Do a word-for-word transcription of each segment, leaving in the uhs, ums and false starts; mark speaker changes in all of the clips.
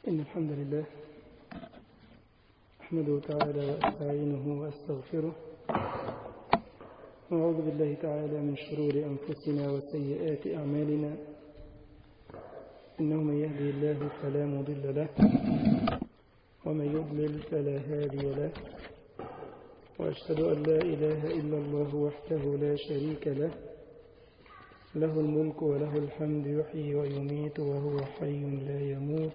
Speaker 1: إن الحمد لله أحمده تعالى وأستعينه وأستغفره وأعوذ بالله تعالى من شرور أنفسنا وسيئات أعمالنا. إنه من يهدي الله فلا مضل له ومن يضلل فلا هادي له، وأشهد أن لا إله إلا الله وحده لا شريك له، له الملك وله الحمد يحيي ويميت وهو حي لا يموت،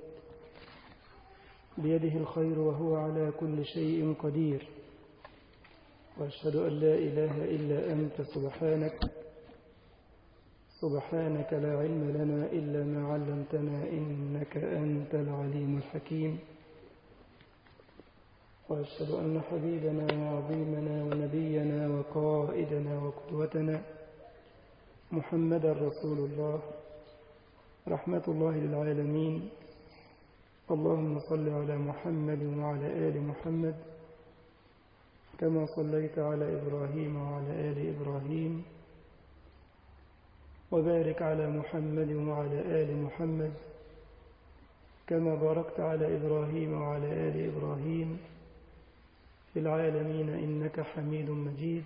Speaker 1: بيده الخير وهو على كل شيء قدير. وأشهد أن لا إله إلا أنت سبحانك سبحانك لا علم لنا إلا ما علمتنا إنك أنت العليم الحكيم. وأشهد أن حبيبنا وعظيمنا ونبينا وقائدنا وقدوتنا محمدا رسول الله رحمة الله للعالمين. اللهم صل على محمد وعلى آل محمد كما صليت على إبراهيم وعلى آل إبراهيم، وبارك على محمد وعلى آل محمد كما باركت على إبراهيم وعلى آل إبراهيم في العالمين إنك حميد مجيد.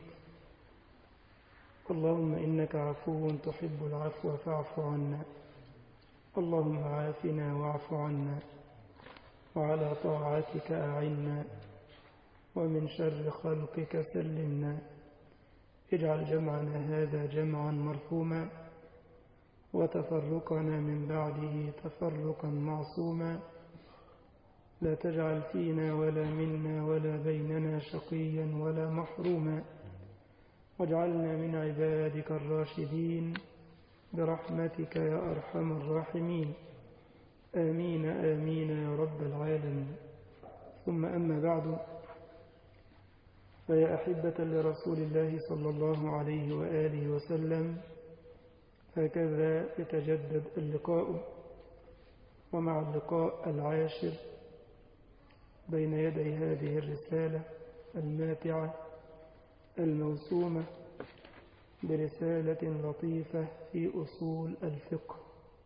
Speaker 1: اللهم إنك عفو تحب العفو فاعف عنا. اللهم عافنا واعف عنا، وعلى طاعتك أعنا، ومن شر خلقك سلمنا. اجعل جمعنا هذا جمعا مرحوما، وتفرقنا من بعده تفرقا معصوما. لا تجعل فينا ولا منا ولا بيننا شقيا ولا محروما، واجعلنا من عبادك الراشدين برحمتك يا أرحم الراحمين. آمين آمين يا رب العالمين. ثم أما بعد، فيا أحبة لرسول الله صلى الله عليه وآله وسلم، هكذا يتجدد اللقاء، ومع اللقاء العاشر بين يدي هذه الرسالة الماتعة الموسومة برسالة لطيفة في أصول الفقه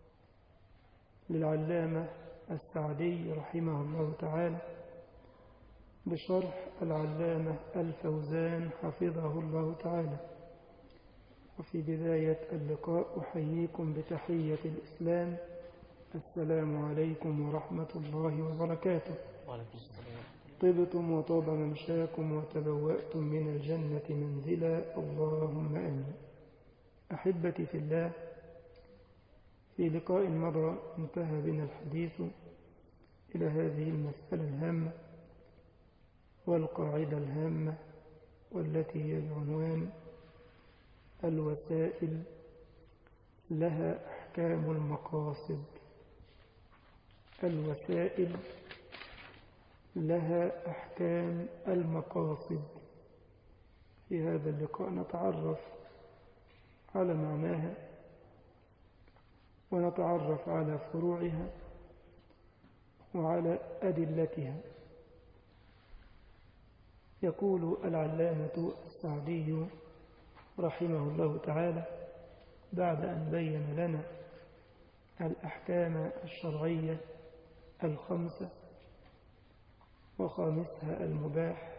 Speaker 1: للعلامة السعدي رحمه الله تعالى، بشرح العلامة الفوزان حفظه الله تعالى. وفي بداية اللقاء أحييكم بتحية الإسلام، السلام عليكم ورحمة الله وبركاته. طبتم وطاب ممشاكم وتبوأتم من الجنة منزلا، اللهم آمين. أحبتي في الله، في لقاء مضى انتهى بنا الحديث إلى هذه المسألة الهامة والقاعدة الهامة، والتي هي بعنوان الوسائل لها أحكام المقاصد. الوسائل لها أحكام المقاصد. في هذا اللقاء نتعرف على معناها، ونتعرف على فروعها وعلى أدلتها. يقول العلامة السعدي رحمه الله تعالى بعد أن بين لنا الأحكام الشرعية الخمسة، وخامسها المباح.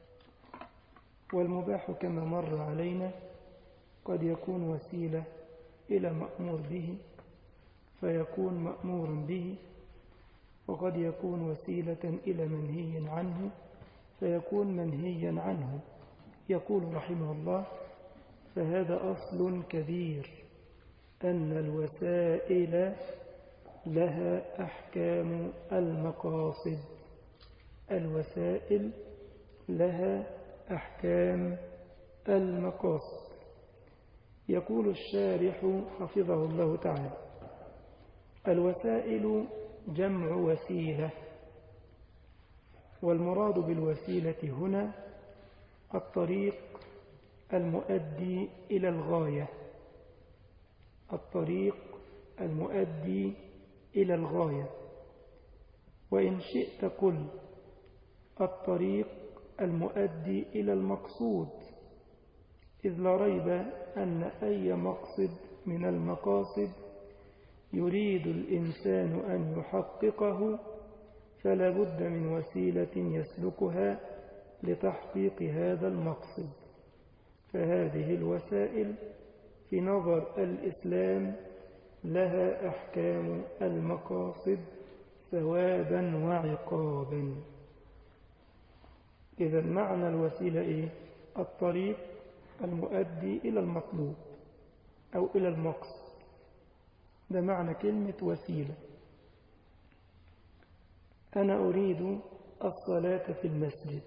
Speaker 1: والمباح كما مر علينا قد يكون وسيلة إلى مأمور به فيكون مأمور به، وقد يكون وسيلة إلى منهي عنه فيكون منهيا عنه. يقول رحمه الله: فهذا أصل كبير، أن الوسائل لها أحكام المقاصد. الوسائل لها أحكام المقاصد. يقول الشارح حفظه الله تعالى: الوسائل جمع وسيلة، والمراد بالوسيلة هنا الطريق المؤدي إلى الغاية. الطريق المؤدي إلى الغاية. وإن شئت قل الطريق المؤدي إلى المقصود، إذ لا ريب أن أي مقصد من المقاصد يريد الإنسان أن يحققه فلا بد من وسيلة يسلكها لتحقيق هذا المقصد. فهذه الوسائل في نظر الإسلام لها أحكام المقاصد ثوابا وعقابا. إذا معنى الوسيلة إيه؟ الطريق المؤدي إلى المطلوب أو إلى المقصد، ده معنى كلمة وسيلة. أنا أريد الصلاة في المسجد،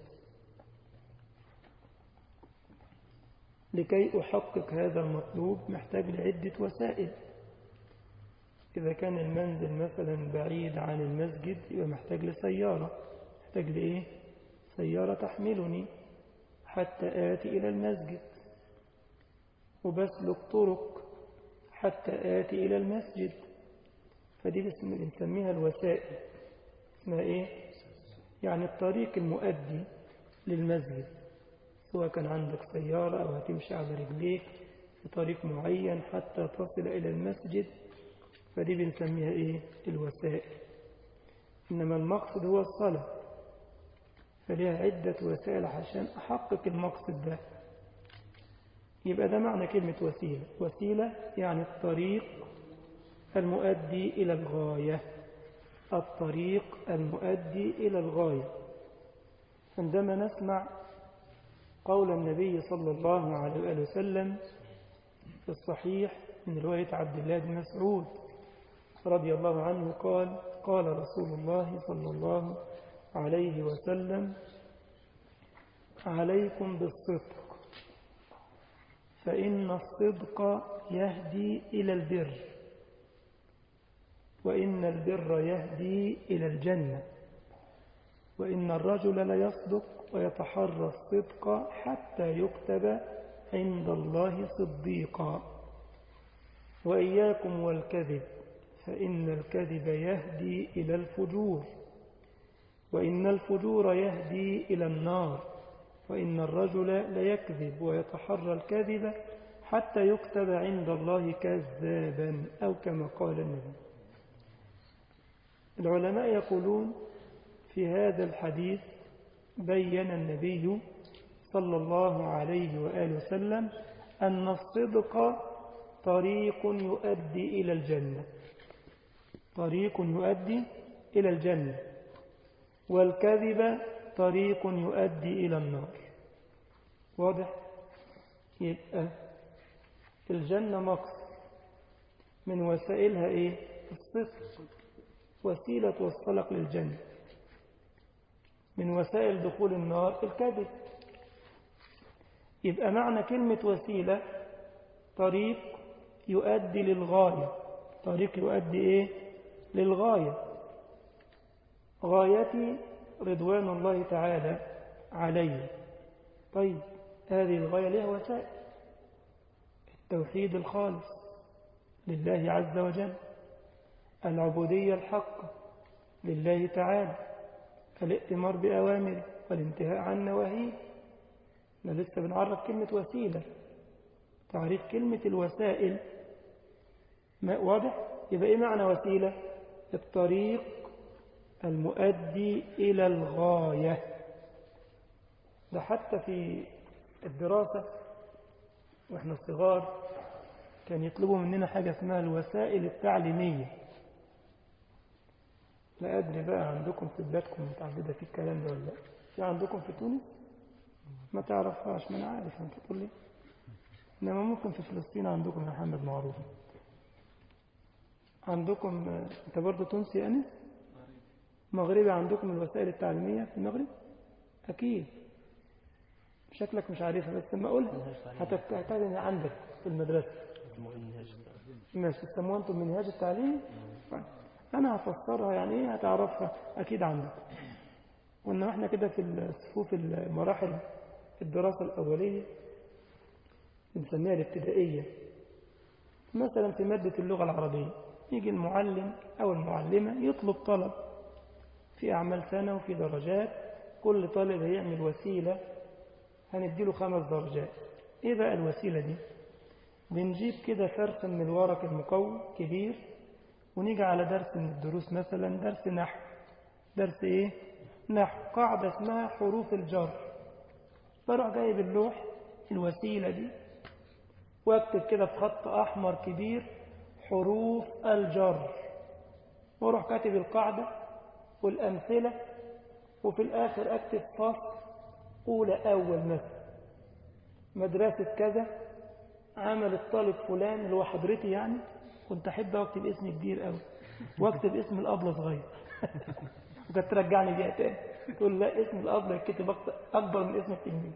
Speaker 1: لكي أحقق هذا المطلوب محتاج لعدة وسائل. إذا كان المنزل مثلا بعيد عن المسجد يبقى محتاج لسيارة، محتاج لإيه؟ سيارة تحملني حتى آتي إلى المسجد، وبسلك طرق حتى آتي إلى المسجد، فدي بنسميها الوسائل. اسمها إيه؟ يعني الطريق المؤدي للمسجد، سواء كان عندك سيارة أو هتمشي على رجليك في طريق معين حتى تصل إلى المسجد، فدي بنسميها إيه؟ الوسائل. إنما المقصد هو الصلاة، فليها عدة وسائل عشان أحقق المقصد ده. يبقى ده معنى كلمة وسيلة. وسيلة يعني الطريق المؤدي إلى الغاية، الطريق المؤدي إلى الغاية. عندما نسمع قول النبي صلى الله عليه وسلم في الصحيح من رواية عبد الله بن مسعود رضي الله عنه قال: قال رسول الله صلى الله عليه وسلم: عليكم بالصدق، فإن الصدق يهدي إلى البر، وإن البر يهدي إلى الجنة، وإن الرجل ليصدق ويتحرى الصدق حتى يكتب عند الله صديقا، وإياكم والكذب، فإن الكذب يهدي إلى الفجور، وإن الفجور يهدي إلى النار، وإن الرجل ليكذب ويتحرى الكذب حتى يكتب عند الله كذابا، أو كما قال النبي. العلماء يقولون في هذا الحديث بين النبي صلى الله عليه وآله وسلم أن الصدق طريق يؤدي إلى الجنة، طريق يؤدي إلى الجنة، والكذب طريق يؤدي إلى النار. واضح؟ يبقى الجنة مقصد من وسائلها إيه؟ الصدق، وسيلة توصلك للجنة. من وسائل دخول النار الكذب. يبقى معنى كلمة وسيلة طريق يؤدي للغاية، طريق يؤدي إيه؟ للغاية. غايتي رضوان الله تعالى علي. طيب هذه الغاية لها وسائل: التوحيد الخالص لله عز وجل، العبودية الحقة لله تعالى، الائتمار بأوامره والانتهاء عن نواهيه. احنا لسه بنعرف كلمة وسيلة، تعريف كلمة الوسائل ما واضح. يبقى ايه معنى وسيلة؟ الطريق المؤدي إلى الغاية. ده حتى في الدراسة واحنا صغار كان يطلبوا مننا حاجة اسمها الوسائل التعليمية. لا أدري بقى عندكم في بلادكم متعددة في الكلام ده ولا لا؟ في عندكم في تونس ما تعرفهاش؟ ما أنا عارف أنت تقول لي، إنما ممكن في فلسطين عندكم يا محمد معروف. عندكم أنت برضه تونسي يا أنس؟ مغربي. عندكم الوسائل التعليمية في المغرب؟ أكيد شكلك مش عارفها، بس لما أقولها هتعتقد عندك في المدرسة. ماشي، تسموها أنتم منهاج التعليم. أنا هفسرها يعني إيه، هتعرفها أكيد عندك. وإنما إحنا كده في الصفوف المراحل الدراسة الأولية بنسميها الابتدائية. مثلا في مادة اللغة العربية يجي المعلم أو المعلمة يطلب طلب في أعمال سنة وفي درجات، كل طالب هيعمل وسيلة هنديله خمس درجات. إيه بقى الوسيلة دي؟ بنجيب كده فرخ من الورق المقوي كبير، ونيجي على درس من الدروس مثلا درس نحو درس إيه؟ نحو. قاعدة اسمها حروف الجر. بروح جايب اللوح الوسيلة دي واكتب كده بخط أحمر كبير حروف الجر، واروح كاتب القاعدة والأمثلة، وفي الآخر أكتب فصل أولى أول مثلا مدرسة كذا، عمل الطالب فلان اللي هو حضرتي يعني. كنت أحب أكتب اسم كبير أوي واكتب اسم الأبلة صغير وكانت ترجعني بيها تاني تقول لا اسم الأبلة يكتب أكبر من اسم التلميذ.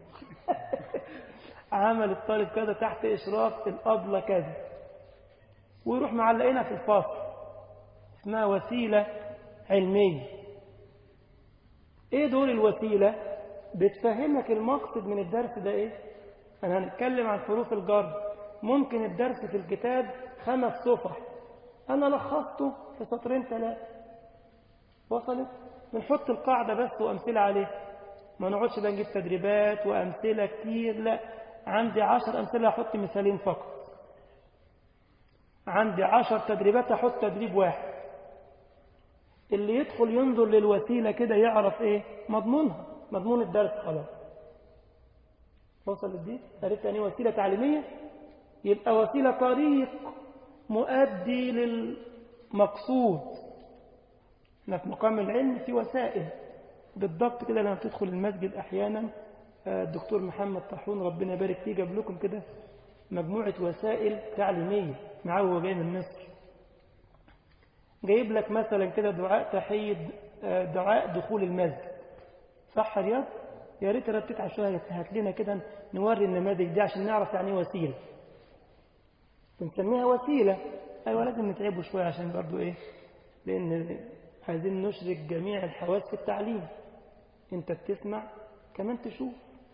Speaker 1: عمل الطالب كذا تحت إشراف الأبلة كذا، ويروح معلقينها في الفصل. اسمها وسيلة علمية. ايه دور الوسيلة؟ بتفهمك المقصد من الدرس ده ايه. انا هنتكلم عن حروف الجر، ممكن الدرس في الكتاب خمس صفح، انا لخصته في سطرين ثلاثة. وصلت؟ بنحط القاعدة بس وامثلة عليه، ما نقعدش بقى نجيب تدريبات وامثلة كتير. لا، عندي عشر امثلة احط مثالين فقط، عندي عشر تدريبات احط تدريب واحد. اللي يدخل ينظر للوسيلة كده يعرف ايه مضمونها، مضمون الدرس خلاص. وصل دي؟ عرفت يعني وسيلة تعليمية؟ يبقى وسيلة طريق مؤدي للمقصود. احنا في مقام العلم في وسائل بالضبط كده. لما تدخل المسجد احيانا الدكتور محمد طاحون ربنا يبارك فيه جاب لكم كده مجموعة وسائل تعليمية معاه وهو جاي من مصر. جايب لك مثلا كده دعاء تحية، دعاء دخول المسجد، صح رياض؟ يا ريت رتبت على شوية هات لنا كده نوري النماذج دي عشان نعرف يعني وسيلة. بنسميها وسيلة. أيوة لازم نتعبوا شوية عشان برضو إيه، لأن عايزين نشرك جميع الحواس في التعليم. أنت بتسمع كمان تشوف،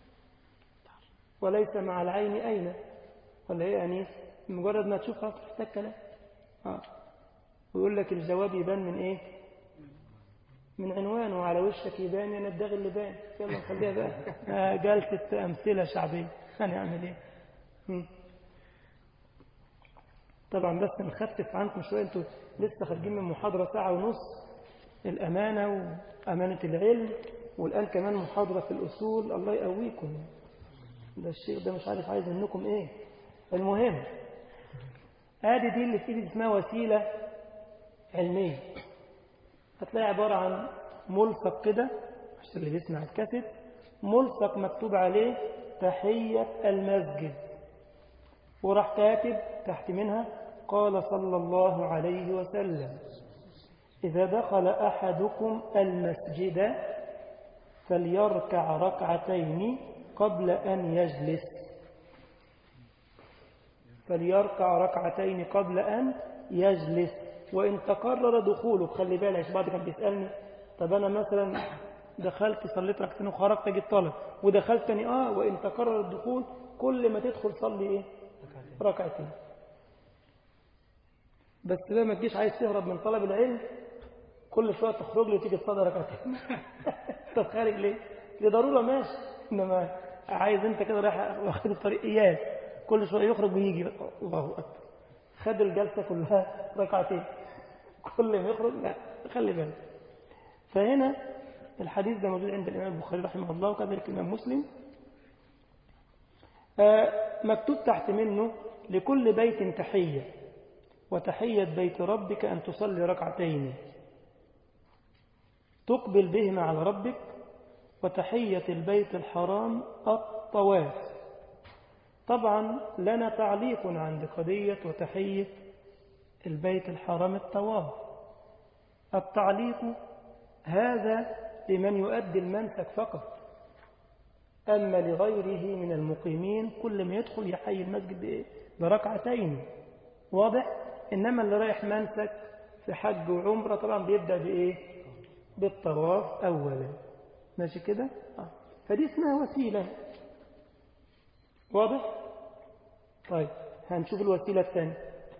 Speaker 1: وليس مع العين أين ولا إيه أنيس؟ مجرد ما تشوف خلاص تحتاج كلام. آه. ويقول لك الجواب يبان من إيه؟ من عنوانه، وعلى وشك يبان يندغي اللي بان. يلا نخليها بقى آه جلسة أمثلة شعبية. هنعمل إيه؟ م. طبعا بس نخفف عنكم شوية، انتوا لسه خارجين من محاضرة ساعة ونص الأمانة وأمانة العلم، والآن كمان محاضرة في الأصول. الله يقويكم. ده الشيخ ده مش عارف عايز منكم إيه. المهم هذه دي اللي في ايدي اسمها وسيلة علمية. هتلاقي عبارة عن ملصق كده عشان اللي بيسمع الكاسيت، ملصق مكتوب عليه تحية المسجد، وراح كاتب تحت منها قال صلى الله عليه وسلم إذا دخل أحدكم المسجد فليركع ركعتين قبل أن يجلس. فليركع ركعتين قبل أن يجلس وإن تقرر دخوله. خلي بالك بعض كان بيسألني طب أنا مثلا دخلت صليت ركعتين وخرجت أجي الطلب ودخلت تاني آه وإن تقرر الدخول كل ما تدخل صلي إيه ركعتين. بس بقى ما تجيش عايز تهرب من طلب العلم كل شوية تخرج لي وتيجي تصلي ركعتين. طب خارج ليه؟ لضرورة ماشي، إنما عايز أنت كده رايح واخد الطريق إياه كل شوية يخرج ويجي. الله أكبر، خد الجلسة كلها ركعتين كل ما يخرج. لا خلي بالك. فهنا الحديث ده موجود عند الإمام البخاري رحمه الله وكذلك الإمام مسلم. مكتوب تحت منه لكل بيت تحية، وتحية بيت ربك أن تصلي ركعتين تقبل بهما على ربك، وتحية البيت الحرام الطواف. طبعا لنا تعليق عند قضية وتحية البيت الحرام الطواف. التعليق هذا لمن يؤدي المنسك فقط، أما لغيره من المقيمين كل ما يدخل يحيي المسجد بإيه؟ بركعتين. واضح؟ إنما اللي رايح منسك في حج وعمرة طبعا بيبدأ بإيه؟ بالطواف أولا. ماشي كده؟ آه. فدي اسمها وسيلة. واضح؟ طيب هنشوف الوسيلة الثانية.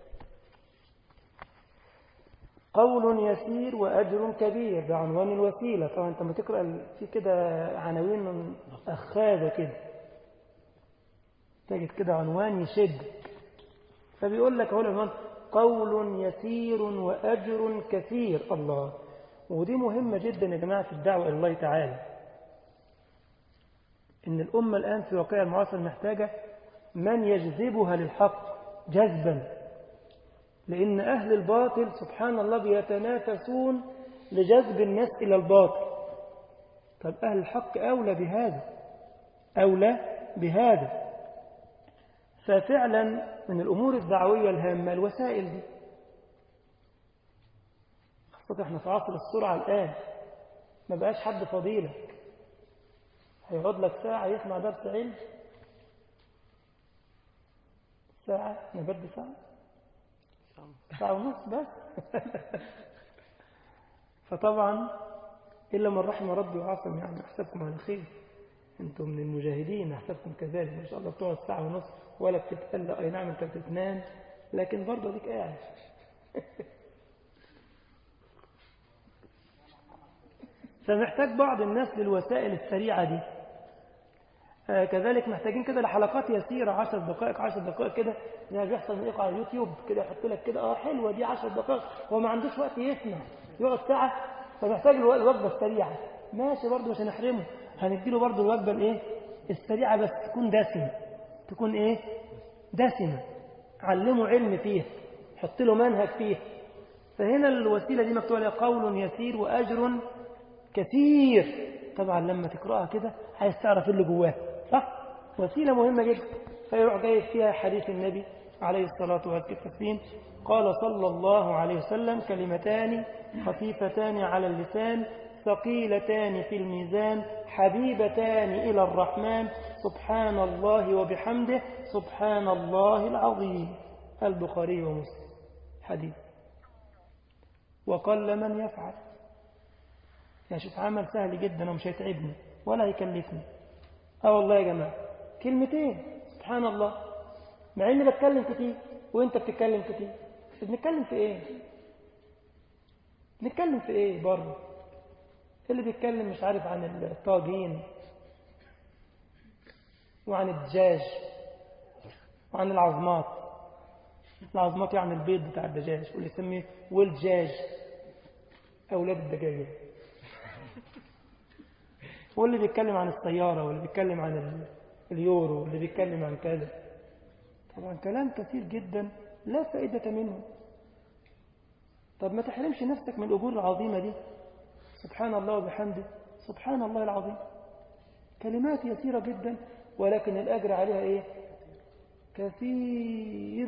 Speaker 1: قول يسير وأجر كبير، ده عنوان الوسيلة. طبعا أنت ما تقرأ في كده عناوين من أخاذة كده تجد كده عنوان يشد، فبيقول لك هو العنوان قول يسير وأجر كثير. الله، ودي مهمة جدا يا جماعة في الدعوة إلى الله تعالى، إن الأمة الآن في واقع المعاصر محتاجة من يجذبها للحق جذبا، لأن أهل الباطل سبحان الله بيتنافسون لجذب الناس إلى الباطل. طب أهل الحق أولى بهذا، أولى بهذا. ففعلا من الأمور الدعوية الهامة الوسائل دي، خاصة احنا في عصر السرعة الآن، ما بقاش حد فضيلك هيقعد لك ساعة يسمع درس علم، ساعة نبدأ ساعة ساعة ونص بس. فطبعا إلا من رحم ربي وعصم، يعني أحسبكم على خير، أنتم من المجاهدين، أحسبكم كذلك ما شاء الله، بتقعد ساعة ونص ولا بتتقلق. أي نعم أنت بتتنام، لكن برضه ديك قاعد. فمحتاج بعض الناس للوسائل السريعة دي. آه كذلك محتاجين كده لحلقات يسيرة، عشر دقائق عشر دقائق كده، زي ما بيحصل من على اليوتيوب كده، يحط لك كده اه حلوة دي عشر دقائق، هو ما عندوش وقت يسمع، يقعد ساعة، فمحتاج الوجبة السريعة. ماشي برضه مش هنحرمه، هنديله برضه الوجبة الايه السريعة، بس تكون دسمة، تكون ايه دسمة، علمه علم فيها، حط له منهج فيها. فهنا الوسيلة دي مكتوب عليها قول يسير وأجر كثير. طبعا لما تقرأها كده عايز تعرف اللي جواها، صح؟ وسيلة مهمة جدا. فيروح جايب فيها حديث النبي عليه الصلاة والسلام، قال صلى الله عليه وسلم: كلمتان خفيفتان على اللسان ثقيلتان في الميزان حبيبتان إلى الرحمن سبحان الله وبحمده سبحان الله العظيم. البخاري ومسلم حديث. وقل من يفعل، يعني شوف عمل سهل جدا ومش هيتعبني ولا هيكلفني. اه والله يا جماعة كلمتين سبحان الله، مع اني بتكلم كتير وانت بتتكلم كتير، بس بنتكلم في ايه؟ بنتكلم في ايه بره؟ اللي بيتكلم مش عارف عن الطاجين وعن الدجاج وعن العظمات. العظمات يعني البيض بتاع الدجاج، واللي يسميه والدجاج أولاد الدجاجة. واللي بيتكلم عن السيارة، واللي بيتكلم عن اليورو، واللي بيتكلم عن كذا. طبعا كلام كثير جدا لا فائدة منه. طب ما تحرمش نفسك من الأجور العظيمة دي. سبحان الله وبحمده سبحان الله العظيم، كلمات يسيرة جدا ولكن الأجر عليها إيه؟ كثير.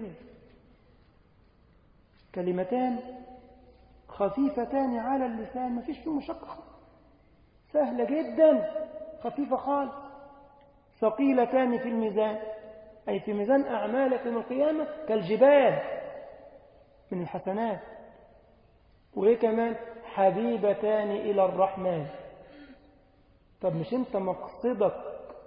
Speaker 1: كلمتان خفيفتان على اللسان، ما فيش فيه مشقة، سهلة جدا، خفيفة خالص. ثقيلتان في الميزان، أي في ميزان أعمالك يوم القيامة كالجبال من الحسنات. وإيه كمان؟ حبيبتان إلى الرحمن. طب مش أنت مقصدك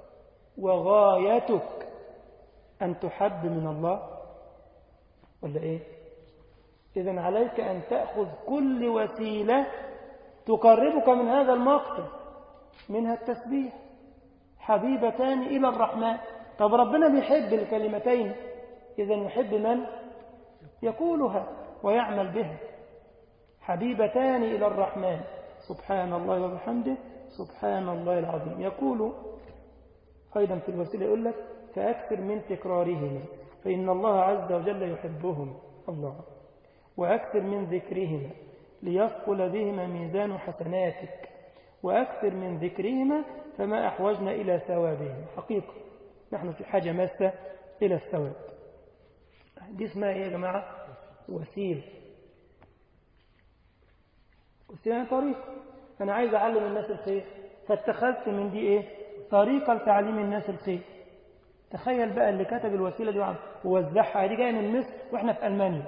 Speaker 1: وغايتك أن تحب من الله ولا إيه؟ إذن عليك أن تأخذ كل وسيلة تقربك من هذا المقصد، منها التسبيح حبيبتان إلى الرحمن. طب ربنا بيحب الكلمتين، إذن يحب من يقولها ويعمل بها. حبيبتان إلى الرحمن سبحان الله وبحمده سبحان الله العظيم. يقول أيضا في الوسيلة، يقول لك: فأكثر من تكرارهما فإن الله عز وجل يحبهم، الله، وأكثر من ذكرهما ليثقل بهما ميزان حسناتك، وأكثر من ذكرهما فما أحوجنا إلى ثوابهم. حقيقة نحن في حاجة ماسة إلى الثواب. دي اسمها إيه يا جماعة؟ وسيلة. وسيلة طريقة، أنا عايز أعلم الناس الخير، فاتخذت من دي إيه؟ طريقة لتعليم الناس الخير. تخيل بقى اللي كتب الوسيلة دي ووزعها، دي جاية من مصر وإحنا في ألمانيا.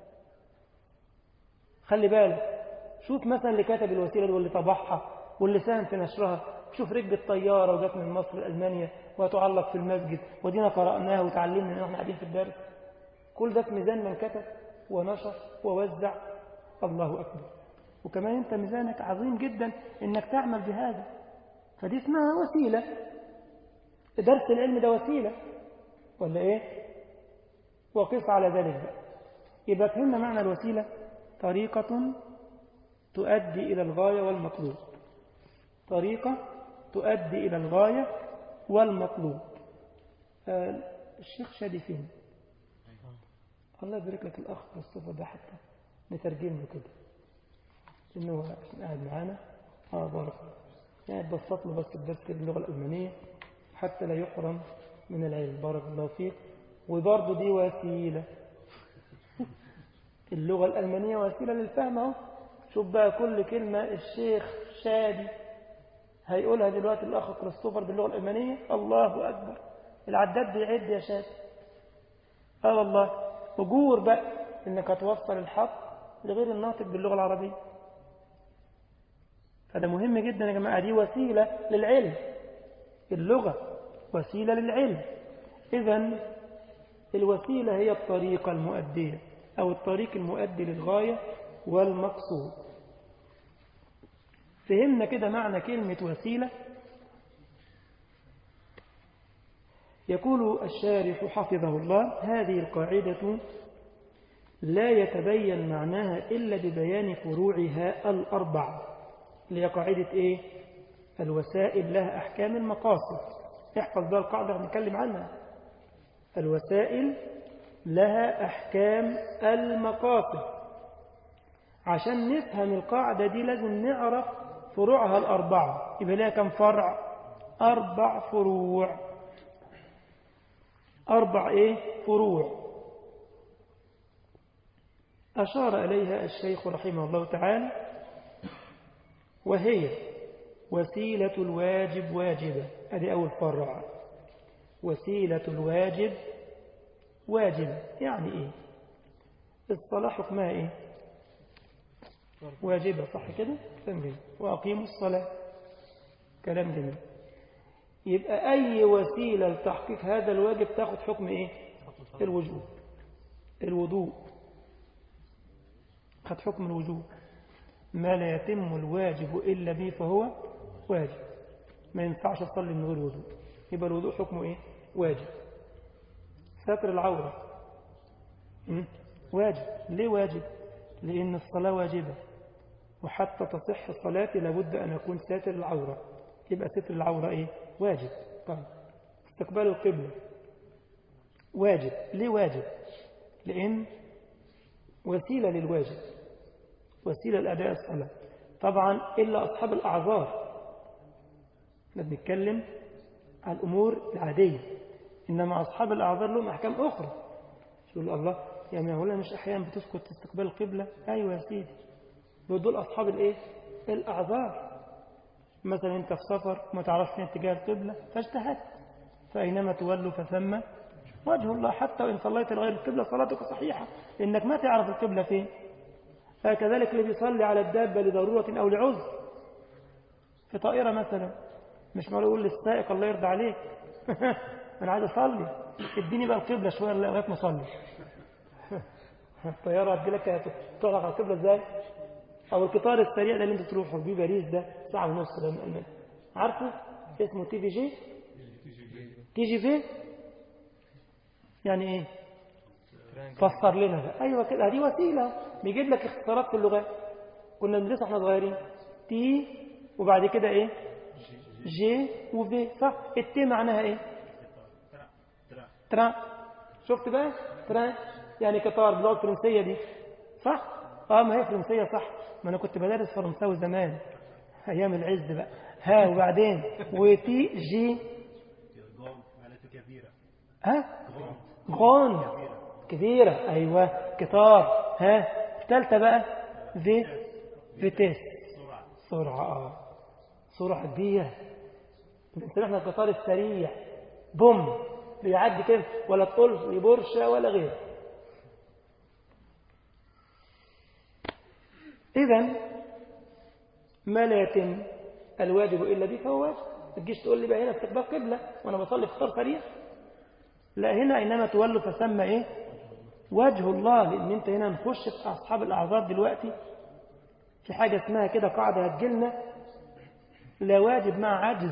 Speaker 1: خلي بالك، شوف مثلا اللي كتب الوسيلة دي واللي طبعها واللي ساهم في نشرها، شوف ركبت طيارة وجات من مصر لألمانيا وتعلق في المسجد، ودينا قرأناها وتعلمنا ونحن قاعدين في الدرس. كل ده في ميزان من كتب ونشر ووزع. الله أكبر. وكمان أنت ميزانك عظيم جدا إنك تعمل بهذا، فدي اسمها وسيلة. درس العلم ده وسيلة ولا إيه؟ وقف على ذلك بقى. يبقى فهمنا معنى الوسيلة: طريقة تؤدي إلى الغاية والمطلوب. طريقة تؤدي إلى الغاية والمطلوب. آه الشيخ شادي فين؟ الله يبارك لك الأخ مصطفى ده حتى نترجم له كده إنه قاعد معانا. آه بارك الله. يعني بسط له بس الدرس باللغة الألمانية حتى لا يحرم من العلم. بارك الله فيك. وبرضه دي وسيلة، اللغة الألمانية وسيلة للفهم اهو. شوف بقى كل كلمة الشيخ شادي هيقولها دلوقتي الأخ كريستوفر باللغة الألمانية، الله أكبر، العداد بيعد يا شادي. اه والله أجور بقى إنك هتوصل الحق لغير الناطق باللغة العربية. فده مهم جدا يا جماعة، دي وسيلة للعلم، اللغة وسيلة للعلم. إذن الوسيلة هي الطريقة المؤدية أو الطريق المؤدي للغاية والمقصود. فهمنا كده معنى كلمة وسيلة. يقول الشارح حفظه الله: هذه القاعدة لا يتبين معناها إلا ببيان فروعها الأربع. اللي هي قاعدة إيه؟ الوسائل لها أحكام المقاصد. احفظ بقى القاعدة هنتكلم عنها. الوسائل لها أحكام المقاصد. عشان نفهم القاعدة دي لازم نعرف فروعها الأربعة. يبقى لها كم فرع؟ أربع فروع. أربع إيه؟ فروع أشار إليها الشيخ رحمه الله تعالى، وهي وسيلة الواجب واجبة. هذه أول فرع. وسيلة الواجب واجبة يعني إيه؟ الصلاة حكمها إيه؟ واجبة، صح كده؟ تمام. وأقيموا الصلاة، كلام جميل. يبقى أي وسيلة لتحقيق هذا الواجب تأخذ حكم إيه؟ الوجوب. الوضوء خد حكم الوجوب. ما لا يتم الواجب إلا به فهو واجب. ما ينفعش أصلي من غير وضوء، يبقى الوضوء حكمه إيه؟ واجب. ستر العورة واجب. ليه واجب؟ لأن الصلاة واجبة، وحتى تصح صلاتي لابد أن أكون ساتر العورة، يبقى ستر العورة إيه؟ واجب. طيب استقبال القبلة واجب. ليه واجب؟ لأن وسيلة للواجب، وسيلة لأداء الصلاة. طبعا إلا أصحاب الأعذار، احنا بنتكلم عن الأمور العادية، إنما أصحاب الأعذار لهم أحكام أخرى. يقول الله يا مولانا مش أحيانا بتسكت استقبال القبلة؟ أيوة يا سيدي، دول أصحاب الإيه؟ الأعذار. مثلا أنت في سفر وما تعرفش فين اتجاه القبلة فاجتهدت، فأينما تولوا فثم وجه الله. حتى وإن صليت لغير القبلة صلاتك صحيحة، لأنك ما تعرف القبلة فين. فكذلك اللي بيصلي على الدابة لضرورة أو لعذر، في طائرة مثلا، مش معقول يقول للسائق الله يرضى عليك أنا عايز أصلي، اديني بقى القبلة شوية لغاية ما أصلي. الطيارة هتجيلك تطلع على القبلة إزاي؟ أو القطار السريع ده اللي أنت تروحه بيه باريس ده ساعة ونص ده من ألمانيا، عارفه اسمه تي في جي؟ تي جي في يعني إيه؟ فسر لنا ده. أيوة كده، هذه وسيلة بيجيب لك اختصارات في اللغات. كنا بندرسها احنا صغيرين، تي وبعد كده إيه؟ جي وفي، صح؟ التي معناها إيه؟ تران. شفت بقى؟ تران يعني قطار باللغة الفرنسية دي، صح؟ آه ما هي فرنسية صح، ما أنا كنت بدرس فرنساوي زمان أيام العز بقى. ها وبعدين وتي جي ها غون كبيرة، أيوة قطار. ها الثالثة بقى في فيتيس سرعة. آه سرعة كبيرة. احنا القطار السريع بوم بيعدي كده، ولا تقول لبورشة ولا غيره. إذن ما لا يتم الواجب إلا به فهو واجب. ما تجيش تقول لي بقى هنا استقبال قبلة وأنا بصلي في قطار سريع، لا، هنا إنما تولوا فسمى إيه؟ وجه الله. لأن أنت هنا نخش في أصحاب الأعذار دلوقتي في حاجة اسمها كده قاعدة هتجيلنا: لا واجب مع عجز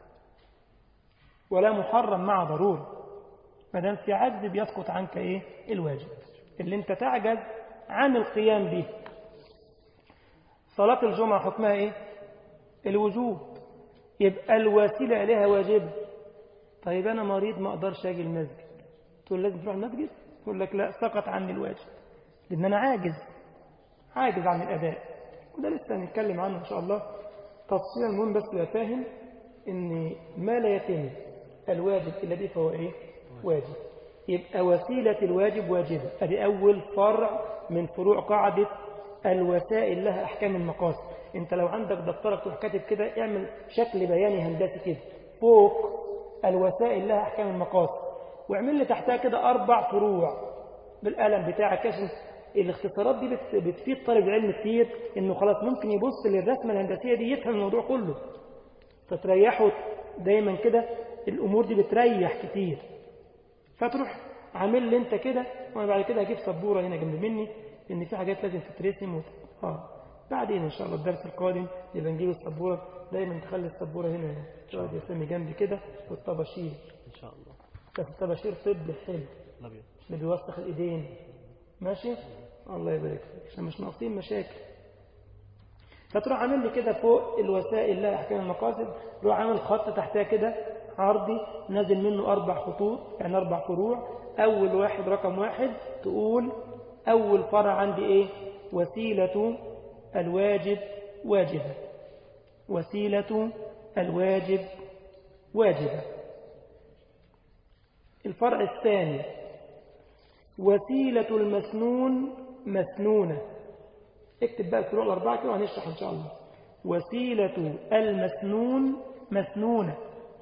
Speaker 1: ولا محرم مع ضرورة. ما دام في عجز بيسقط عنك إيه؟ الواجب اللي أنت تعجز عن القيام به. صلاة الجمعة حكمها إيه؟ الوجوب، يبقى الوسيلة إليها واجب. طيب أنا مريض ما أقدرش أجي المسجد، تقول لازم تروح المسجد؟ تقول لك لا، سقط عني الواجب لأن أنا عاجز عاجز عن الأداء. وده لسه هنتكلم عنه إن شاء الله تفصيلا. المهم بس تبقى فاهم إن ما لا يتم الواجب إلا به فهو إيه؟ واجب. يبقى وسيلة الواجب واجبة. أدي أول فرع من فروع قاعدة الوسائل لها أحكام المقاصد. أنت لو عندك دفترك تروح كاتب كده، اعمل شكل بياني هندسي كده فوق الوسائل لها أحكام المقاصد، واعمل لي تحتها كده أربع فروع بالقلم بتاعك. عشان الاختصارات دي بتفيد طالب العلم كتير، إنه خلاص ممكن يبص للرسمة الهندسية دي يفهم الموضوع كله، فتريحه دايما كده. الأمور دي بتريح كتير. فتروح عامل لي انت كده، وانا بعد كده هجيب سبوره هنا جنب مني، ان في حاجات لازم تترسم وت... اه بعدين ان شاء الله الدرس القادم نبقى نجيب السبوره. دايما تخلي السبوره هنا تقعد يا سامي جنبي كده، والطباشير
Speaker 2: ان شاء الله.
Speaker 1: بس الطباشير طب حلو اللي بيوسخ الايدين. ماشي، الله يبارك فيك عشان مش ناقصين مشاكل. فتروح عامل لي كده فوق الوسائل لها احكام المقاصد، روح عامل خط تحتها كده عرضي نازل منه أربع خطوط، يعني أربع فروع. أول واحد رقم واحد تقول أول فرع عندي إيه؟ وسيلة الواجب واجبة. وسيلة الواجب واجبة. الفرع الثاني وسيلة المسنون مسنونة. اكتب بقى الفروع الأربعة كده وهنشرح إن شاء الله. وسيلة المسنون مسنونة.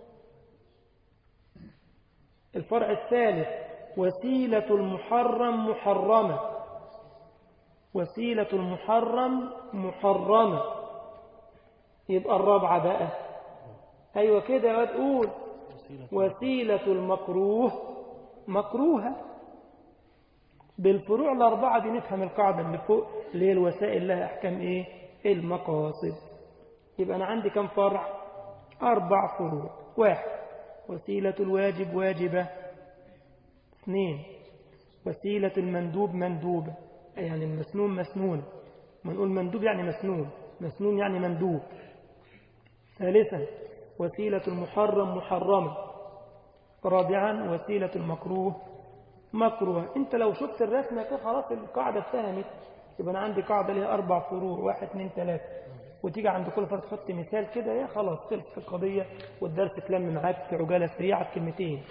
Speaker 1: الفرع الثالث وسيلة المحرم محرمة. وسيلة المحرم محرمة. يبقى الرابعة بقى أيوة كده تقول وسيلة المكروه مكروهة. بالفروع الأربعة دي نفهم القاعدة اللي فوق اللي هي الوسائل لها أحكام إيه؟ المقاصد. يبقى أنا عندي كم فرع؟ أربع فروع. واحد وسيلة الواجب واجبة. اثنين وسيلة المندوب مندوبة، يعني المسنون مسنون. ما نقول مندوب يعني مسنون، مسنون يعني مندوب. ثالثا وسيلة المحرم محرمة. رابعا وسيلة المكروه مكروه. انت لو شفت الرسمة كده خلاص القاعدة اتفهمت. يبقى انا عندي قاعدة ليها اربع فروع، واحد اثنين ثلاثة، وتيجي عند كل فرد تحط مثال كده، يا خلاص خلصت القضية والدرس اتلم معاك في عجالة سريعة بكلمتين.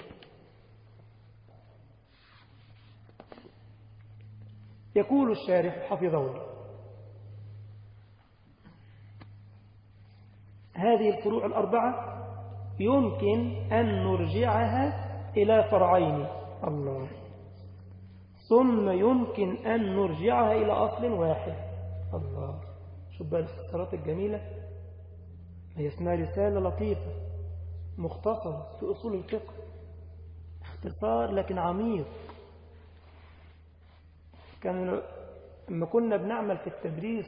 Speaker 1: يقول الشارح حفظه الله هذه الفروع الأربعة يمكن أن نرجعها إلى فرعين. الله. ثم يمكن أن نرجعها إلى أصل واحد. الله. شوف بقى الاختصارات الجميلة، هي اسمها رسالة لطيفة مختصرة في أصول الفقه، اختصار لكن عميق. كان لما كنا بنعمل في التدريس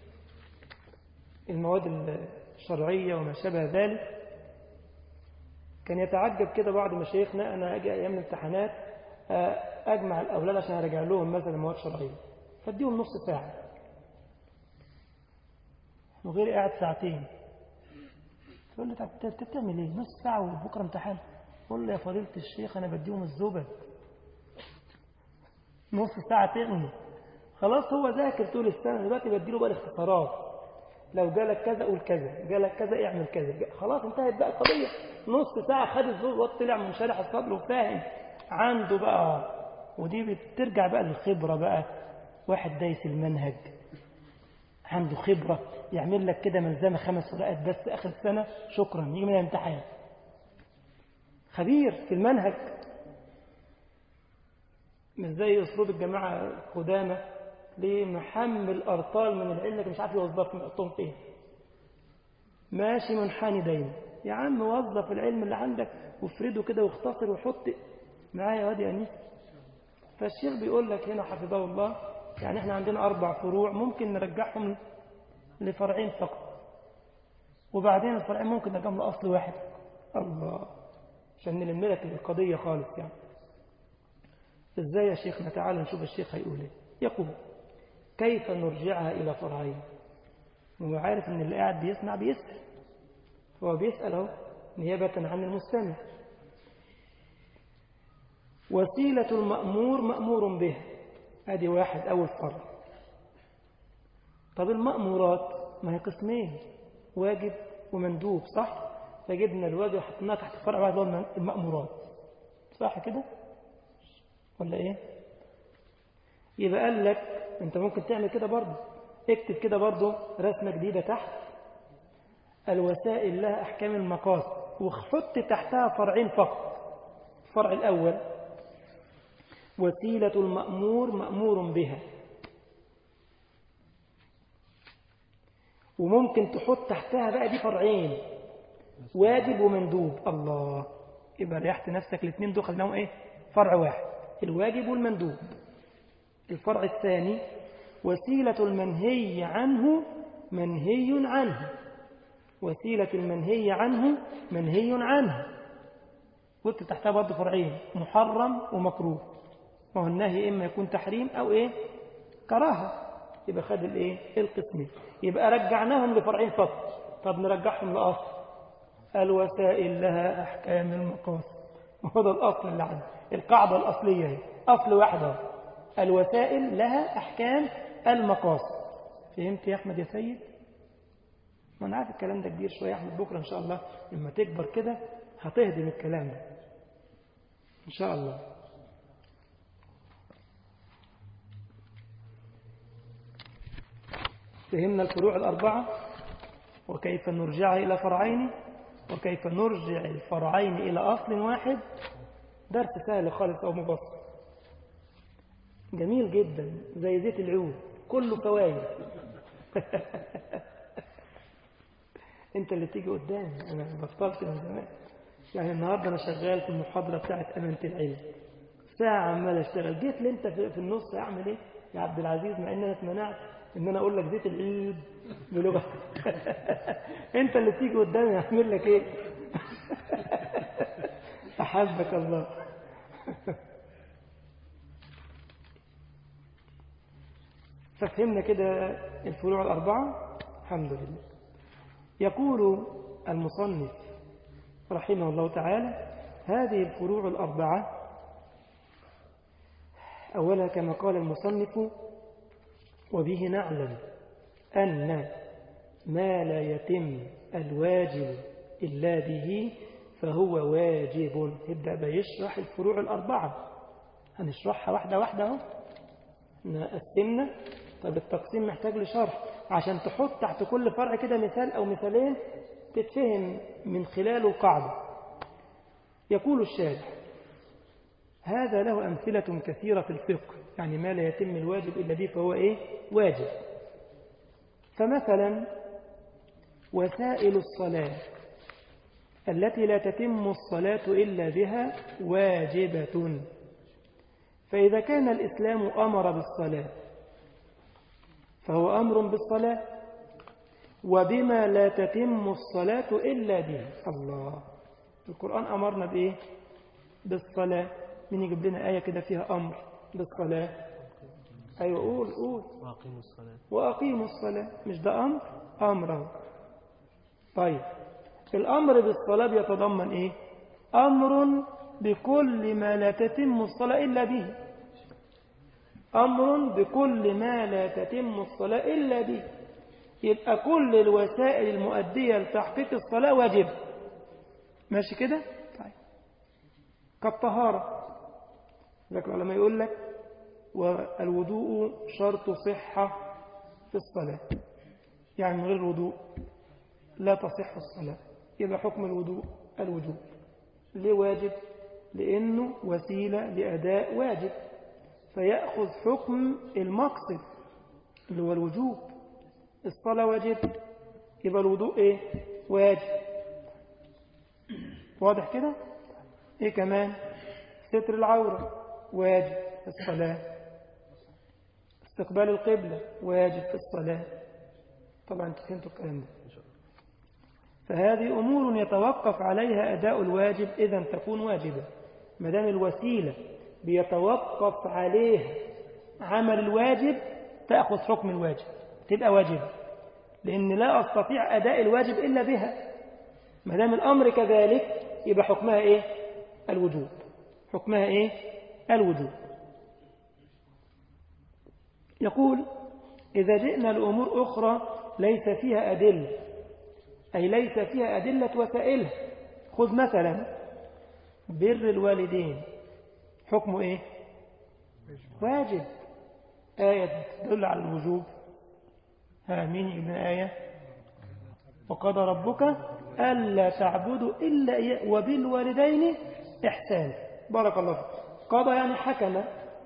Speaker 1: المواد الشرعية وما شابه ذلك، كان يتعجب كده بعض مشايخنا، أنا أجي أيام الامتحانات أجمع الأولاد عشان أرجع لهم مثلا مواد شرعية، فاديهم نص ساعة وغير قاعد ساعتين. يقول لي طب انت بتعمل ايه؟ نص ساعة وبكرة امتحان. قول له يا فضيلة الشيخ أنا بديهم الزبد، نص ساعة تغني. خلاص هو ذاكر طول السنة، دلوقتي بديله بقى الاختصارات. لو جالك كذا قول كذا، جالك كذا اعمل كذا، خلاص انتهت بقى القضية. نص ساعة خد الزبد وطلع من شارح الصدر وفاهم عنده بقى. ودي بترجع بقى للخبرة بقى. واحد دايس المنهج عنده خبرة يعمل لك كده ملزمة خمس ورقات بس آخر سنة شكرا يجي من الامتحان. خبير في المنهج، مش زي أسلوب الجماعة القدامى ليه محمل أرطال من العلم لكن مش عارف يوظف يحطهم فين. ماشي منحني دايما. يا عم وظف العلم اللي عندك وافرده كده واختصر وحط معايا يا واد يا أنيس. فالشيخ بيقول لك هنا حفظه الله يعني احنا عندنا أربع فروع ممكن نرجعهم لفرعين فقط، وبعدين الفرعين ممكن نرجعهم لأصل واحد. الله، عشان نلم لك القضية خالص. يعني ازاي يا شيخنا؟ تعال نشوف الشيخ هيقول ايه. يقول كيف نرجعها إلى فرعين. وهو عارف ان اللي قاعد بيسمع بيسأل، هو بيسأل اهو نيابة عن المستمع. وسيلة المأمور مأمور به، ادي واحد أول فرع. طب المأمورات ما هي قسمين، واجب ومندوب، صح؟ فجبنا الواجب وحطيناه تحت فرع واحد اللي هو المأمورات، صح كده ولا ايه؟ يبقى قال لك انت ممكن تعمل كده برضه، اكتب كده برضه رسمة جديدة تحت الوسائل لها أحكام المقاصد، وحط تحتها فرعين فقط. الفرع الأول وسيلة المأمور مأمور بها، وممكن تحط تحتها بقى دي فرعين واجب ومندوب. الله، يبقى ريحت نفسك، الاثنين دول خلناهم ايه؟ فرع واحد، الواجب والمندوب. الفرع الثاني وسيلة المنهي عنه منهي عنه، وسيلة المنهي عنه منهي عنه، قلت تحتها برضه فرعين محرم ومكروه، وهو النهي إما يكون تحريم أو إيه؟ كراهة. يبقى خد الإيه؟ القسمين. يبقى رجعناهم لفرعين فقط. طب نرجعهم لأصل الوسائل لها أحكام المقاصد، وهذا الأصل اللي عنده القاعدة الأصلية هي أصل واحدة، الوسائل لها أحكام المقاصد. فهمت يا أحمد يا سيد؟ ما أنا عارف الكلام ده كبير شوية يا أحمد، بكرة إن شاء الله لما تكبر كده هتهدم الكلام ده إن شاء الله. فهمنا الفروع الأربعة وكيف نرجعها إلى فرعين، وكيف نرجع الفرعين إلى أصل واحد. درس سهل خالص أو مبسط جميل جدا زي زيت العود كله فوائد. انت اللي تيجي قدامي، انا بطلت من زمان. يعني النهارده انا شغال في المحاضره بتاعت امانه العلم، ساعه عمال اشتغل، جيت لي انت في النص اعمل ايه يا عبد العزيز؟ مع ان انا اتمنعت ان انا اقول لك زيت العود بلغه. انت اللي تيجي قدامي اعمل لك ايه؟ احبك الله. ففهمنا كده الفروع الأربعة الحمد لله. يقول المصنف رحمه الله تعالى هذه الفروع الأربعة أولا كما قال المصنف وبه نعلم أن ما لا يتم الواجب إلا به فهو واجب. يبدأ بيشرح الفروع الأربعة، هنشرحها واحدة واحدة اهو. نقسمنا. طب التقسيم محتاج لشرح عشان تحط تحت كل فرع كده مثال أو مثالين تتفهم من خلاله القاعدة. يقول الشارح هذا له أمثلة كثيرة في الفقه، يعني ما لا يتم الواجب إلا به فهو إيه؟ واجب. فمثلا وسائل الصلاة التي لا تتم الصلاة إلا بها واجبة. فإذا كان الإسلام أمر بالصلاة فهو أمر بالصلاة وبما لا تتم الصلاة إلا به. الله، القرآن أمرنا بإيه؟ بالصلاة. من يجيب لنا آية كده فيها أمر بالصلاة؟ أيوة قول قول.
Speaker 2: وأقيموا الصلاة.
Speaker 1: وأقيموا الصلاة، مش ده أمر؟ أمره. طيب الأمر بالصلاة بيتضمن إيه؟ أمر بكل ما لا تتم الصلاة إلا به، أمر بكل ما لا تتم الصلاة إلا به. يبقى كل الوسائل المؤدية لتحقيق الصلاة واجب، ماشي كده؟ طيب كالطهارة، ذلك العلماء يقول لك والوضوء شرط صحة في الصلاة، يعني من غير الوضوء لا تصح الصلاة. يبقى حكم الوضوء الوجوب. ليه واجب؟ لأنه وسيلة لأداء واجب، فيأخذ حكم المقصد اللي هو الوجوب. الصلاة واجب يبقى الوضوء إيه؟ واجب. واضح كده؟ إيه كمان؟ ستر العورة واجب في الصلاة. استقبال القبلة واجب في الصلاة. طبعا انتوا فهمتوا الكلام ده. فهذه أمور يتوقف عليها أداء الواجب إذا تكون واجبة. ما دام الوسيلة بيتوقف عليها عمل الواجب تأخذ حكم الواجب، تبقى واجبة. لأن لا أستطيع أداء الواجب إلا بها. ما دام الأمر كذلك يبقى حكمها إيه؟ الوجوب. حكمها إيه؟ الوجوب. يقول إذا جئنا لأمور أخرى ليس فيها أدلة، أي ليس فيها أدلة وسائلها. خذ مثلا بر الوالدين، حكمه إيه؟ واجب. آية تدل على الوجوب. ها مين ابن آية؟ وقضى ربك ألا تعبدوا إلا إياه وبالوالدين إحسان. بارك الله فيك. قضى يعني حكم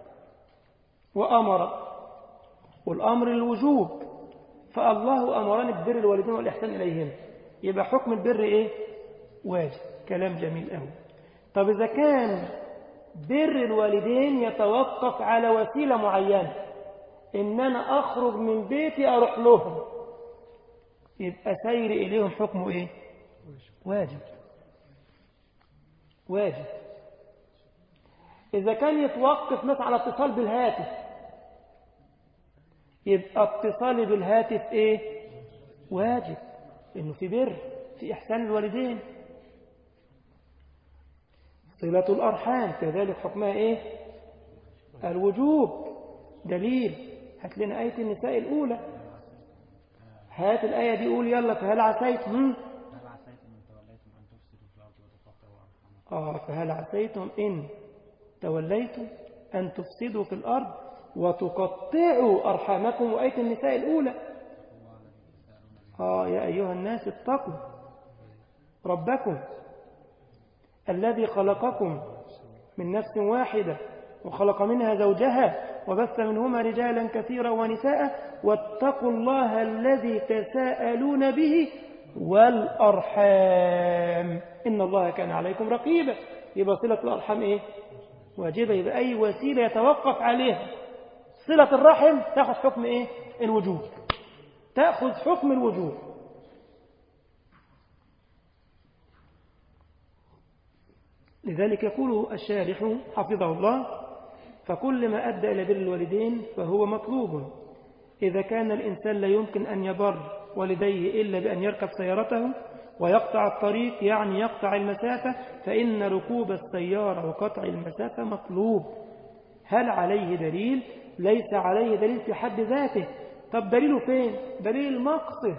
Speaker 1: وأمر، والأمر الوجوب، فالله أمرني ببر الوالدين والإحسان إليهم، يبقى حكم البر إيه؟ واجب. كلام جميل أوي. طب إذا كان بر الوالدين يتوقف على وسيلة معينة، إن أنا أخرج من بيتي أروح لهم، يبقى سير إليهم حكمه إيه؟ واجب. واجب. إذا كان يتوقف مثلا على اتصال بالهاتف، يبقى اتصالي بالهاتف إيه؟ واجب، إنه في بر، في إحسان الوالدين. صلة الأرحام كذلك حكمها إيه؟ الوجوب. دليل، هات لنا آية النساء الأولى. هات الآية دي، قول يلا. فهل عسيتم آه فهل عسيتم إن توليتم أن تفسدوا في الأرض وتقطعوا أرحامكم. وآية النساء الأولى آه يا أيها الناس اتقوا ربكم الذي خلقكم من نفس واحدة وخلق منها زوجها وبث منهما رجالا كثيرا ونساء واتقوا الله الذي تساءلون به والأرحام إن الله كان عليكم رقيبا. يبقى صلة الأرحام إيه؟ واجبة. يبقى أي وسيلة يتوقف عليها صلة الرحم تأخذ حكم إيه؟ الوجوب. تأخذ حكم الوجوب. لذلك يقول الشارح حفظه الله: فكل ما أدى إلى بر الوالدين فهو مطلوب. إذا كان الإنسان لا يمكن أن يبر والديه إلا بأن يركب سيارته ويقطع الطريق، يعني يقطع المسافة، فإن ركوب السيارة وقطع المسافة مطلوب. هل عليه دليل؟ ليس عليه دليل في حد ذاته. طب دليله فين؟ دليل المقصد،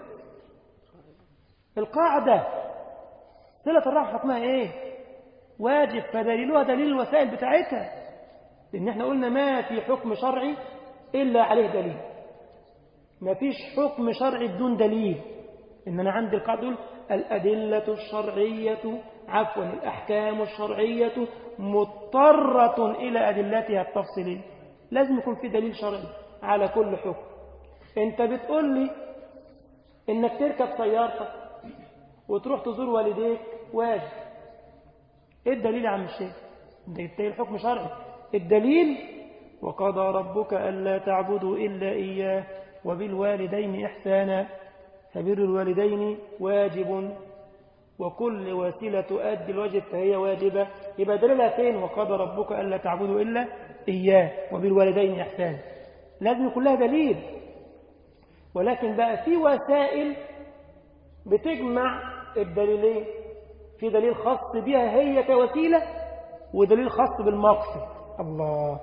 Speaker 1: القاعدة. صلة الرحم حكمها إيه؟ واجب. فدليلها دليل الوسائل بتاعتها، لأن احنا قلنا ما في حكم شرعي إلا عليه دليل. ما فيش حكم شرعي بدون دليل. إن أنا عندي القاعدة دول: الأدلة الشرعية عفوا الأحكام الشرعية مضطرة إلى أدلتها التفصيلية. لازم يكون في دليل شرعي على كل حكم. أنت بتقول لي إنك تركب سيارتك وتروح تزور والديك واجب. إيه الدليل يا عم الشيخ؟ ده الحكم شرعي. الدليل: وقضى ربك ألا تعبدوا إلا إياه وبالوالدين إحسانا. فبر الوالدين واجب، وكل وسيلة تؤدي الواجب فهي واجبة. يبقى دليلها فين؟ وقضى ربك ألا تعبدوا إلا إياه وبالوالدين إحسانا. لازم يكون لها دليل. ولكن بقى في وسائل بتجمع الدليلين. في دليل خاص بها هي كوسيلة، ودليل خاص بالمقصد الله.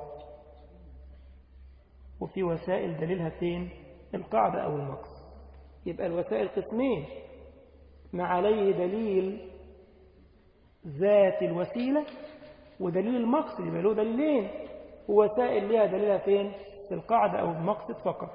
Speaker 1: وفي وسائل دليلها فين؟ القاعدة أو المقصد. يبقى الوسائل قسمين: ما عليه دليل ذات الوسيلة، ودليل المقصد يبقى له دليلين. ووسائل لها دليلها فين؟ القاعدة أو المقصد فقط.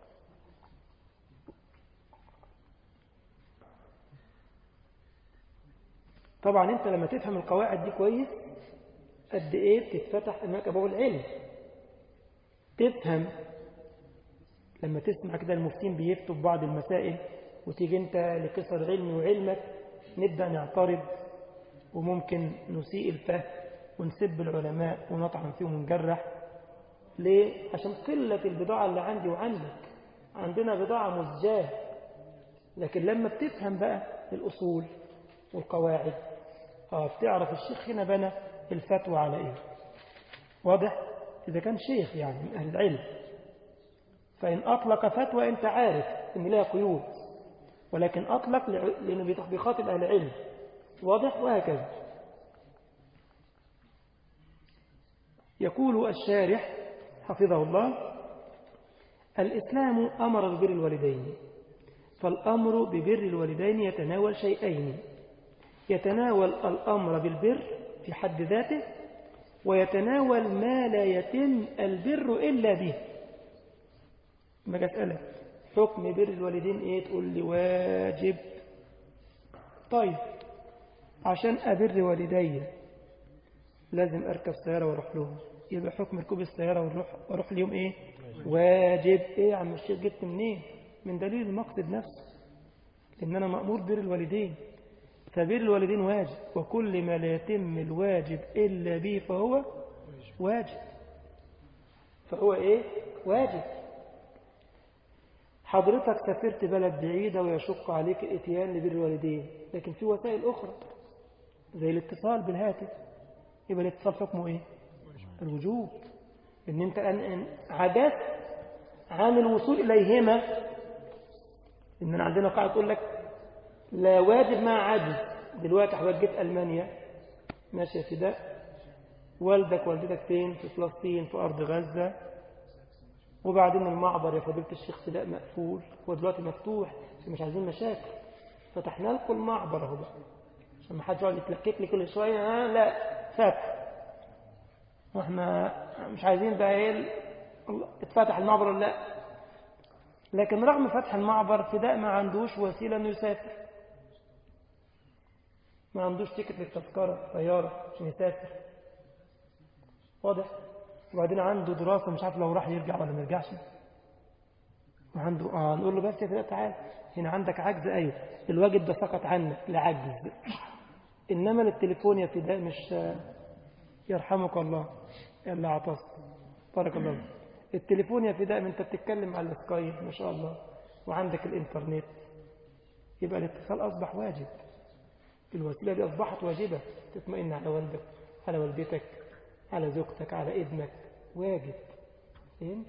Speaker 1: طبعا انت لما تفهم القواعد دي كويس قد ايه بتتفتح امامك ابواب العلم. تفهم لما تسمع كده المفتين بيفتوا في بعض المسائل، وتيجي انت لكسر علمي وعلمك نبدأ نعترض، وممكن نسيء الفهم ونسب العلماء ونطعن فيهم ونجرح. ليه؟ عشان قلة البضاعة اللي عندي وعندك. عندنا بضاعة مزجاة. لكن لما بتفهم بقى الأصول والقواعد اه بتعرف الشيخ هنا بنى الفتوى على ايه. واضح؟ إذا كان شيخ يعني من أهل العلم، فإن أطلق فتوى أنت عارف إن لها قيود. ولكن أطلق لأنه بيخاطب أهل العلم، واضح؟ وهكذا. يقول الشارح حفظه الله: الإسلام أمر ببر الوالدين، فالأمر ببر الوالدين يتناول شيئين: يتناول الأمر بالبر في حد ذاته، ويتناول ما لا يتم البر إلا به. ما أسألك حكم بر الوالدين إيه؟ تقول لي واجب. طيب عشان أبر والدي لازم أركب سيارة وأروح لهم، يبقى حكم ركوب السيارة وأروح, وأروح اليوم إيه؟ واجب. إيه يا عم الشيخ جبت منين؟ من دليل المقصد نفسه، إن أنا مأمور بر الوالدين، فبر الوالدين واجب، وكل ما لا يتم الواجب إلا به فهو واجب. فهو إيه؟ واجب. حضرتك سافرت بلد بعيدة ويشق عليك الاتيان لبر الوالدين، لكن في وسائل أخرى زي الاتصال بالهاتف، يبقى الاتصال حكمه إيه؟ الوجوب. إن أنت أن عجزت عن الوصول إليهما، إننا عندنا قاعدة تقول لك لا واجب مع عجز. دلوقتي حضرتك جيت ألمانيا ماشي في ده، والدك والدتك فين؟ في فلسطين في أرض غزة، وبعدين المعبر يا فضيلة الشيخ سلاء مقفول، ودلوقتي مفتوح عشان مش عايزين مشاكل، فتحنا لكم المعبر اهو بقى عشان ما حدش يقعد يتلكك لي كل شويه. ها لا فاتح، واحنا مش عايزين بقى ايه اتفتح المعبر ولا لا. لكن رغم فتح المعبر فداء ما عندوش وسيله انه يسافر، ما عندوش تيكت للتذكره طياره عشان يسافر، واضح؟ وبعدين عنده دراسة مش عارف لو راح يرجع ولا ما يرجعش، وعنده اه نقول له بس يا فداء تعال هنا عندك عجز، ايوه الواجب ده سقط عنك لعجز، انما للتليفون يا فداء مش يرحمك الله يلا عطس بارك الله فيك. التليفون يا فداء انت بتتكلم على السكايب ما شاء الله وعندك الانترنت، يبقى الاتصال اصبح واجب، الوسيله دي اصبحت واجبه، تطمئن على والدك على والدتك على زوجتك على ابنك، واجب. فهمت؟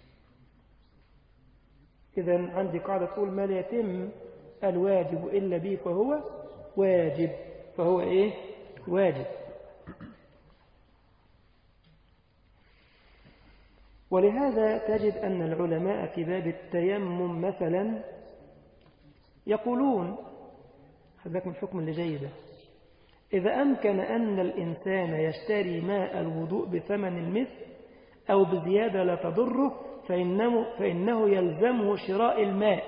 Speaker 1: إذن عندي قاعدة تقول ما لا يتم الواجب إلا به فهو واجب، فهو إيه؟ واجب. ولهذا تجد أن العلماء في باب التيمم مثلا يقولون، خذلك من الحكم اللي جاي ده، إذا أمكن أن الإنسان يشتري ماء الوضوء بثمن المثل أو بزيادة لا تضره فإنه, فإنه يلزمه شراء الماء.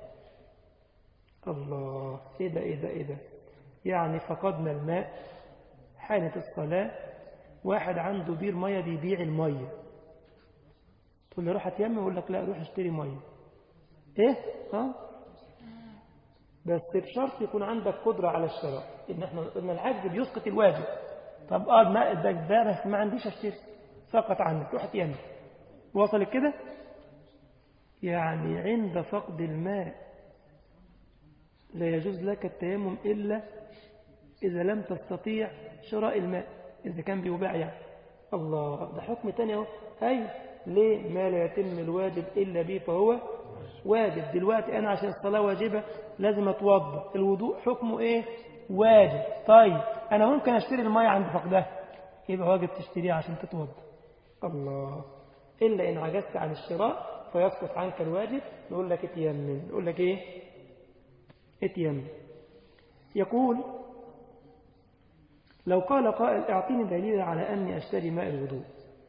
Speaker 1: الله، إيه ده إيه ده إيه ده؟ يعني فقدنا الماء حالة الصلاة، واحد عنده بير مية بيبيع المية، تقول له روح اتيمم، يقول لك لا روح اشتري مية. إيه؟ ها؟ بس بشرط يكون عندك قدرة على الشراء، إن احنا قلنا العجز بيسقط الواجب. طب اه الماء ده ده ما عنديش اشتري، سقط عنك، روح اتيمم. وصل كده؟ يعني عند فقد الماء لا يجوز لك التيمم إلا إذا لم تستطيع شراء الماء، إذا كان بيباع يعني. الله، ده حكم تاني اهو. أي ليه؟ ما لا يتم الواجب إلا به فهو واجب. دلوقتي أنا عشان الصلاة واجبة لازم أتوضأ، الوضوء حكمه إيه؟ واجب. طيب أنا ممكن أشتري المية عند فقدها، يبقى واجب تشتريها عشان تتوضأ. الله، إلا إن عجزت عن الشراء فيسقط عنك الواجب، نقول لك اتيمم. نقول لك إيه؟ اتيمم. يقول لو قال قائل اعطيني دليل على أني أشتري ماء الوضوء،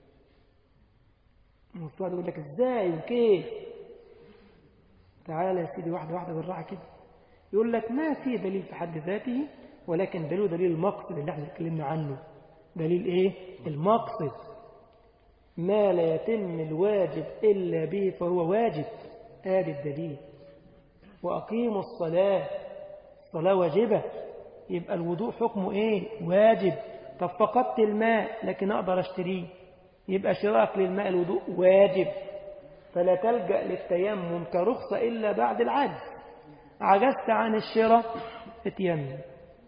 Speaker 1: المفترض يقول لك إزاي وكيف؟ تعالى يا سيدي واحدة واحدة بالراحة كده. يقول لك ما في دليل في حد ذاته، ولكن دليل دليل المقصد اللي احنا اتكلمنا عنه. دليل إيه؟ المقصد. ما لا يتم الواجب إلا به فهو واجب، هذا الدليل. وأقيموا الصلاة، الصلاة واجبة، يبقى الوضوء حكمه إيه؟ واجب. طب فقدت الماء لكن أقدر أشتريه، يبقى شراءك للماء الوضوء واجب، فلا تلجأ للتيمم كرخصة إلا بعد العجز. عجزت عن الشراء اتيمم.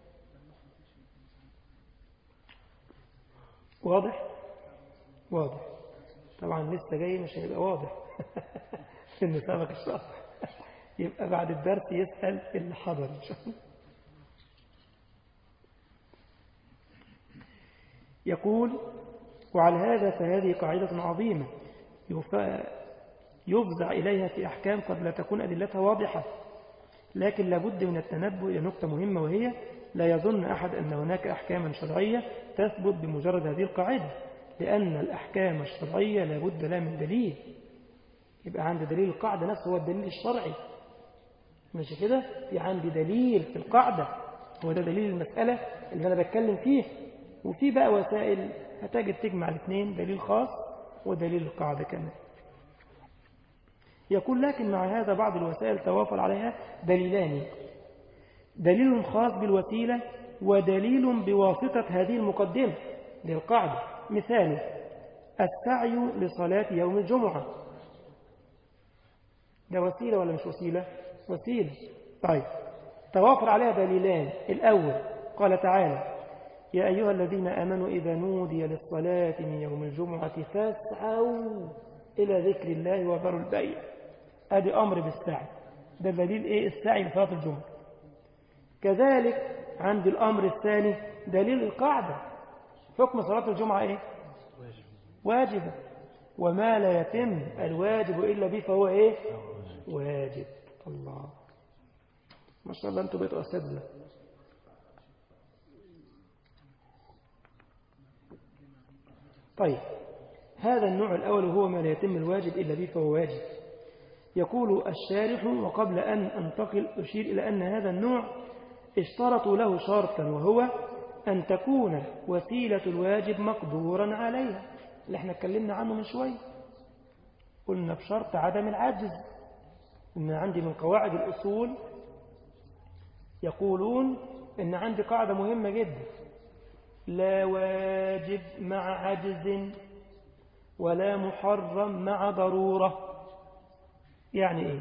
Speaker 1: واضح؟ واضح. طبعا لسه جاي مش هيبقى واضح إنه سبق الشرح. يبقى بعد الدرس يسأل اللي حضر إن شاء الله. يقول وعلى هذا فهذه قاعدة عظيمة يفزع إليها في أحكام قد لا تكون أدلتها واضحة، لكن لابد من التنبؤ إلى نقطة مهمة، وهي لا يظن أحد أن هناك أحكاما شرعية تثبت بمجرد هذه القاعدة، لأن الأحكام الشرعية لابد لها من دليل. يبقى عندي دليل القاعدة نفسه هو الدليل الشرعي، ماشي كده؟ في عندي دليل في القاعدة هو ده دليل المسألة اللي أنا بتكلم فيه، وفي بقى وسائل هتجد تجمع الاثنين، دليل خاص ودليل القاعدة كمان. يقول لكن مع هذا بعض الوسائل توافر عليها دليلان، دليل خاص بالوسيلة ودليل بواسطة هذه المقدمة للقاعدة. مثال السعي لصلاة يوم الجمعة، ده وسيلة ولا مش وسيلة؟ وسيلة. طيب توافر عليها دليلان. الأول قال تعالى يا أيها الذين آمنوا إذا نودي للصلاة من يوم الجمعة فاسعوا إلى ذكر الله وذروا البيع، أدي أمر بالسعي، ده دليل إيه؟ السعي لصلاة الجمعة. كذلك عند الأمر الثاني دليل القاعدة، حكم صلاة الجمعة إيه؟ واجبة، وما لا يتم الواجب إلا به فهو إيه؟ واجب. الله ما شاء الله أنتم بقيتوا أساتذة. طيب هذا النوع الأول وهو ما لا يتم الواجب إلا به فهو واجب. يقول الشارح وقبل أن أنتقل أشير إلى أن هذا النوع اشترطوا له شرطا، وهو أن تكون وسيلة الواجب مقدورا عليها، اللي احنا اتكلمنا عنه من شوية، قلنا بشرط عدم العجز. إن عندي من قواعد الأصول يقولون إن عندي قاعدة مهمة جدا، لا واجب مع عجز ولا محرم مع ضرورة. يعني إيه؟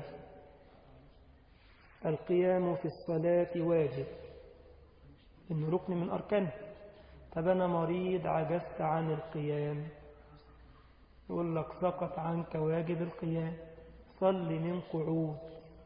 Speaker 1: القيام في الصلاة واجب، إنه ركن من أركانه. طب أنا مريض عجزت عن القيام، يقول لك سقط عنك واجب القيام، صل من قعود.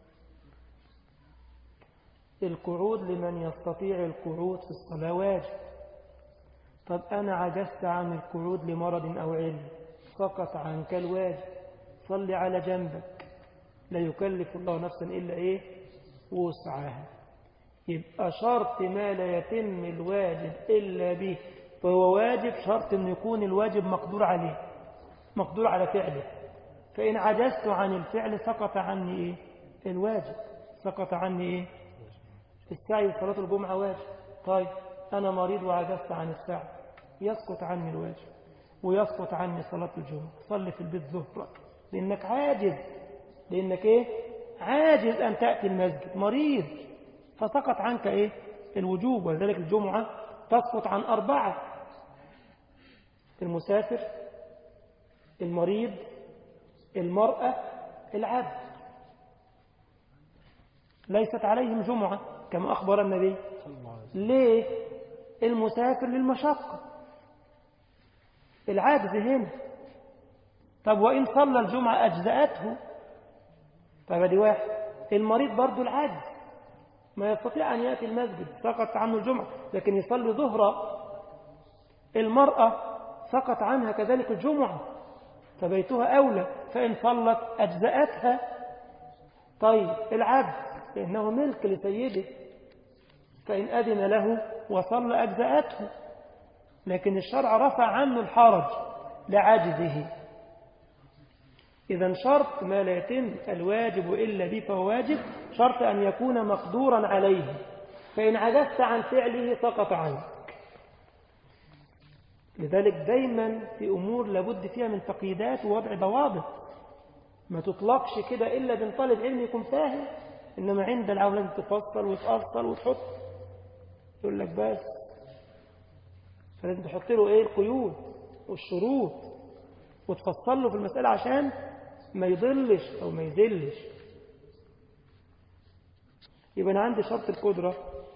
Speaker 1: القعود لمن يستطيع القعود في الصلاة واجب. طب أنا عجزت عن القعود لمرض أو علم، سقط عنك الواجب، صل على جنبك، لا يكلف الله نفسا إلا إيه؟ وسعها. يبقى شرط ما لا يتم الواجب إلا به فهو واجب، شرط أن يكون الواجب مقدور عليه، مقدور على فعله. فإن عجزت عن الفعل سقط عني إيه؟ الواجب، سقط عني إيه؟ السعي لصلاة الجمعة واجب. طيب أنا مريض وعجزت عن السعي، يسقط عني الواجب ويسقط عني صلاة الجمعة. صلي في البيت ظهرك لأنك عاجز، لأنك إيه؟ عاجز أن تأتي المسجد، مريض، فسقط عنك إيه؟ الوجوب. ولذلك الجمعة تسقط عن أربعة: المسافر، المريض، المرأة، العبد. ليست عليهم جمعة كما أخبر النبي. ليه؟ المسافر للمشقة، العاجز هنا. طب وإن صلى الجمعة أجزأته، طب دي واحد. المريض برضو العاجز ما يستطيع أن يأتي المسجد، سقط عنه الجمعة لكن يصلي ظهرا. المرأة سقط عنها كذلك الجمعة فبيتها أولى، فإن صلت أجزأتها. طيب العبد لأنه ملك لسيده، فإن أذن له وصلى أجزأته، لكن الشرع رفع عنه الحرج لعجزه. إذا شرط ما لا يتم الواجب إلا به فهو واجب، شرط أن يكون مقدورا عليه، فإن عجزت عن فعله سقط عنك. لذلك دايما في أمور لابد فيها من تقييدات ووضع ضوابط، ما تطلقش كده إلا بين طالب علم يكون فاهم، إنما عند العام لازم تفصل وتأصل وتحط، يقول لك بس، فلازم تحط له إيه؟ القيود والشروط وتفصل له في المسألة عشان ما يضلش أو ما يذلش. يبقى أنا عندي شرط القدرة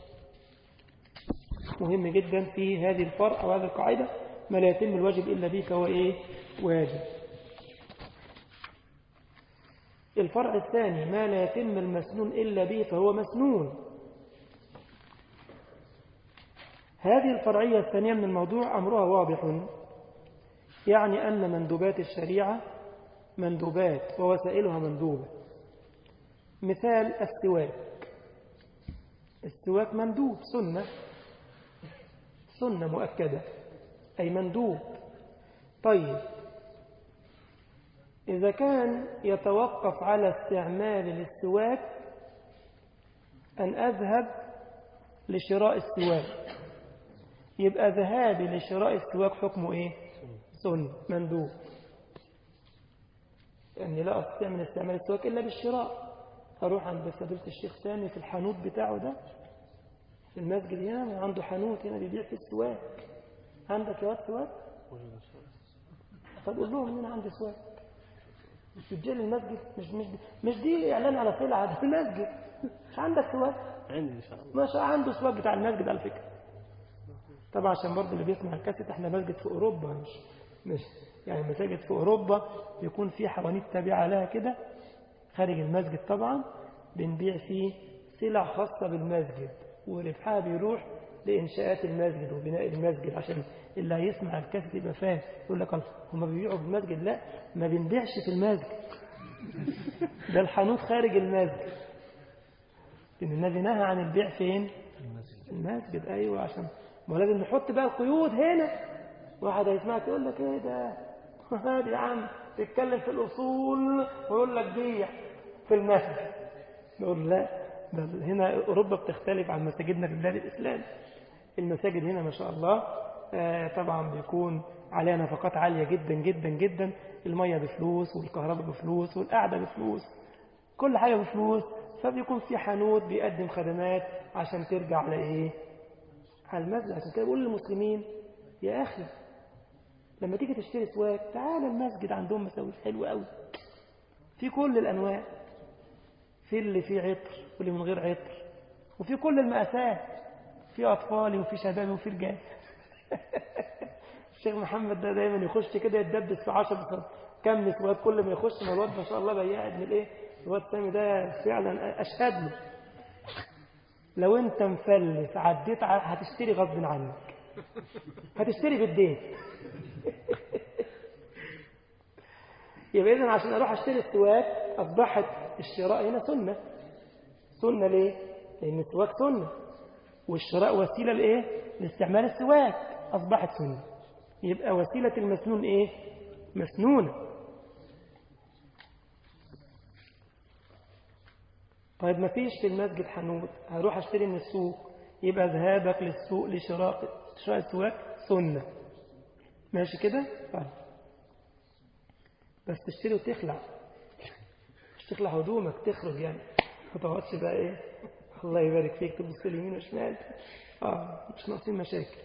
Speaker 1: مهم جدا في هذه الفرع أو هذه القاعدة، ما لا يتم الواجب إلا به فهو إيه؟ واجب. الفرع الثاني ما لا يتم المسنون إلا به فهو مسنون. هذه الفرعية الثانية من الموضوع أمرها واضح، يعني أن مندوبات الشريعة مندوبات ووسائلها مندوبة. مثال السواك، السواك مندوب سنة، سنة مؤكدة أي مندوب. طيب إذا كان يتوقف على استعمال السواك أن أذهب لشراء السواك، يبقى ذهابي لشراء السواك حكمه إيه؟ سنة مندوب، يعني لا أستطيع من استعمال السواك إلا بالشراء. أروح عند فضيلة الشيخ سامي في الحانوت بتاعه ده في المسجد هنا، عنده حانوت هنا بيبيع في السواك. عندك يا واد سواك؟ طب قول لهم إن أنا عندي سواك بتجي المسجد. مش مش مش دي إعلان على سلعة، ده في المسجد. مش عندك سواك؟
Speaker 2: عندي إن شاء الله.
Speaker 1: ما شاء عنده سواك بتاع المسجد على فكرة. طبعا عشان برضه اللي بيسمع الكاسيت احنا مسجد في أوروبا، مش مش يعني مساجد في أوروبا يكون في حوانيت تابعة لها كده خارج المسجد، طبعا بنبيع فيه سلع خاصة بالمسجد وربحها بيروح لإنشاءات المسجد وبناء المسجد. عشان اللي هيسمع الكاسيت يبقى فاهم، يقول لك هم بيبيعوا في المسجد؟ لا، ما بنبيعش في المسجد، ده الحانوت خارج المسجد. لأن النبي نهى عن البيع فين؟ في المسجد. أيوة، عشان ما لازم نحط بقى القيود هنا. واحد هيسمعك يقول لك ايه ده هادي يا عم تتكلم في الأصول ويقول لك بيع في المسجد. نقول لا، هنا أوروبا بتختلف عن مساجدنا في بلاد الإسلام. المساجد هنا ما شاء الله طبعا بيكون عليها نفقات عالية جدا جدا جدا. المية بفلوس والكهرباء بفلوس والقعدة بفلوس، كل حاجة بفلوس. فبيكون في حانوت بيقدم خدمات عشان ترجع على ايه؟ على المسجد. عشان كده بقول للمسلمين يا أخي لما تيجي تشتري سواك تعال المسجد، عندهم مساويس حلوة قوي في كل الأنواع، في اللي فيه عطر واللي من غير عطر، وفي كل المقاسات، في أطفالي وفي شبابي وفي رجال. الشيخ محمد ده دايما يخش كده يتدبس في عشرة كم سواك، كل ما يخش من الواد ما شاء الله بياعد من الايه. الواد سامي ده فعلا أشهد له، لو انت مفلس عديت هتشتري غصب عنك، هتشتري بالدين. يبقى إذن عشان أروح أشتري السواك أصبحت الشراء هنا سنة. سنة ليه؟ لأن السواك سنة والشراء وسيلة لإيه؟ لاستعمال السواك، أصبحت سنة. يبقى وسيلة المسنون إيه؟ مسنونة. طيب ما فيش في المسجد حانوت، هروح أشتري من السوق، يبقى ذهابك للسوق لشراء شراء السواك سنة. ماشي كده؟ طيب بس تشتري وتخلع، مش تخلع هدومك تخرج يعني، ما تقعدش بقى ايه الله يبارك فيك تبص اليمين وشمال. اه مش ناقصين مشاكل.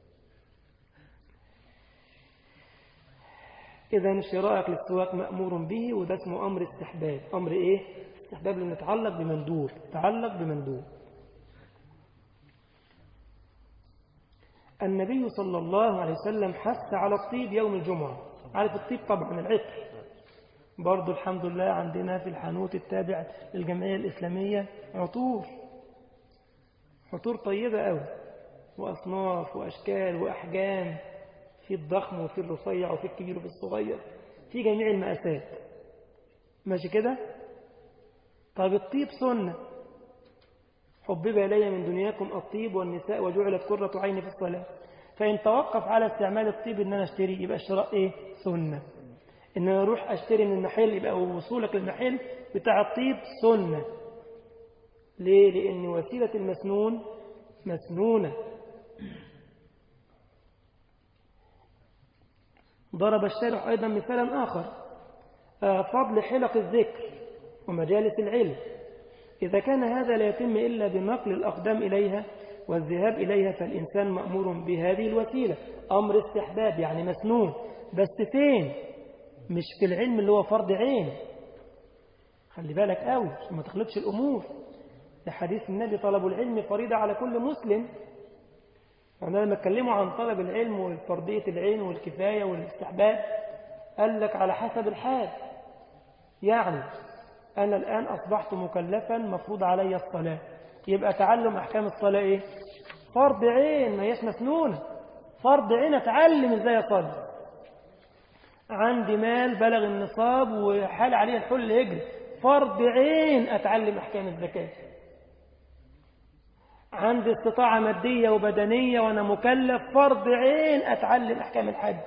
Speaker 1: اذا شرائك للسواك مأمور به، وده اسمه امر استحباب. امر ايه؟ استحباب لانه يتعلق بمندوب، يتعلق بمندوب. النبي صلى الله عليه وسلم حث على الطيب يوم الجمعة. عارف الطيب طبعا العطر، برضو الحمد لله عندنا في الحانوت التابع للجمعية الإسلامية عطور، عطور طيبة أوي، وأصناف وأشكال وأحجام، في الضخم وفي الرفيع وفي الكبير وفي الصغير، في جميع المقاسات. ماشي كده؟ طيب الطيب سنة. حبب إلي من دنياكم الطيب والنساء وجعلت قرة عيني في الصلاة. فإن توقف على استعمال الطيب إن أنا أشتري، يبقى الشراء إيه؟ سنة. إن أنا أروح أشتري من المحل، يبقى وصولك للمحل بتاع الطيب سنة. ليه؟ لأن وسيلة المسنون مسنونة. ضرب الشارح أيضا مثالا آخر، فضل حلق الذكر ومجالس العلم. إذا كان هذا لا يتم إلا بنقل الأقدام إليها والذهاب إليها، فالإنسان مأمور بهذه الوسيلة. أمر استحباب يعني مسنون، بس فين؟ مش في العلم اللي هو فرض عين. خلي بالك قوي عشان ما تخلطش الأمور. لحديث النبي طلب العلم فريضة على كل مسلم. يعني لما اتكلموا عن طلب العلم والفرضية العين والكفاية والاستحباب، قال لك على حسب الحال. يعني أنا الآن أصبحت مكلفا مفروض علي الصلاة، يبقى تعلم أحكام الصلاة إيه؟ فرض عين، ما هيش مسنونة، فرض عين أتعلم إزاي أصلي. عندي مال بلغ النصاب وحال عليه الحل الهجري، فرض عين أتعلم أحكام الزكاة. عندي استطاعة مادية وبدنية وأنا مكلف، فرض عين أتعلم أحكام الحج.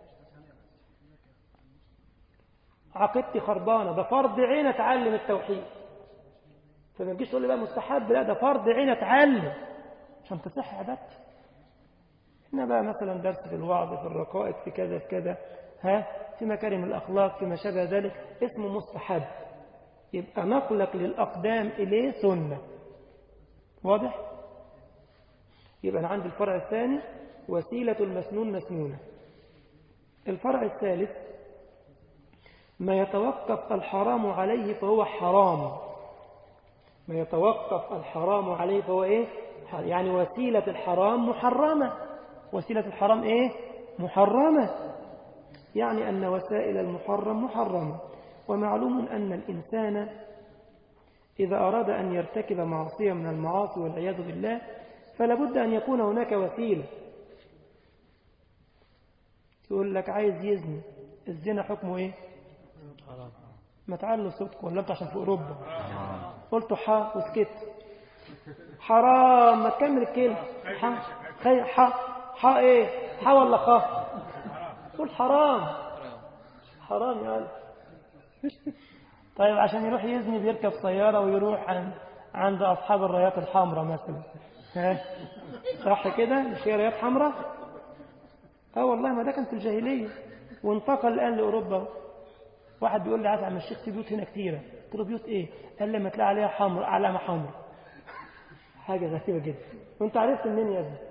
Speaker 1: عقيدتي خربانة، ده فرض عين أتعلم التوحيد. فما تجيش تقول لي بقى مستحب، لا ده فرض عين أتعلم عشان تصح عبادتي. هنا بقى مثلا درس في الوعظ، في الرقائق، في كذا في كذا، ها، في مكارم الأخلاق، في ما شابه ذلك، اسمه مستحب. يبقى نقلك للأقدام إليه سنة. واضح؟ يبقى أنا عندي الفرع الثاني وسيلة المسنون مسنونة. الفرع الثالث ما يتوقف الحرام عليه فهو حرام. ما يتوقف الحرام عليه فهو إيه؟ يعني وسيلة الحرام محرمة. وسيلة الحرام إيه؟ محرمة. يعني أن وسائل المحرم محرمة. ومعلوم أن الإنسان إذا أراد أن يرتكب معصية من المعاصي والعياذ بالله فلا بد أن يكون هناك وسيلة. يقول لك عايز يزني، الزنا حكمه إيه؟ ما تعالوا صوتك ولا أنت عشان في أوروبا قلت حا وسكت. حرام، ما تكمل الكلمة. حا خي حا حا إيه؟ حا ولا خا؟ قول حرام. حرام يا ولد. طيب عشان يروح يزني بيركب سيارة ويروح عند عند أصحاب الرايات الحمراء مثلا، ها صح كده؟ مش هي رايات حمراء؟ اه والله، ما ده كان في الجاهلية وانتقل الآن لأوروبا. واحد بيقول لي عايز عم الشيخ في بيوت هنا كتيرة، قلت له بيوت ايه؟ قال لي ما تلاقي عليها حمر، علامة حمر. حاجة غريبة جدا. وانت عرفت منين يا ابني؟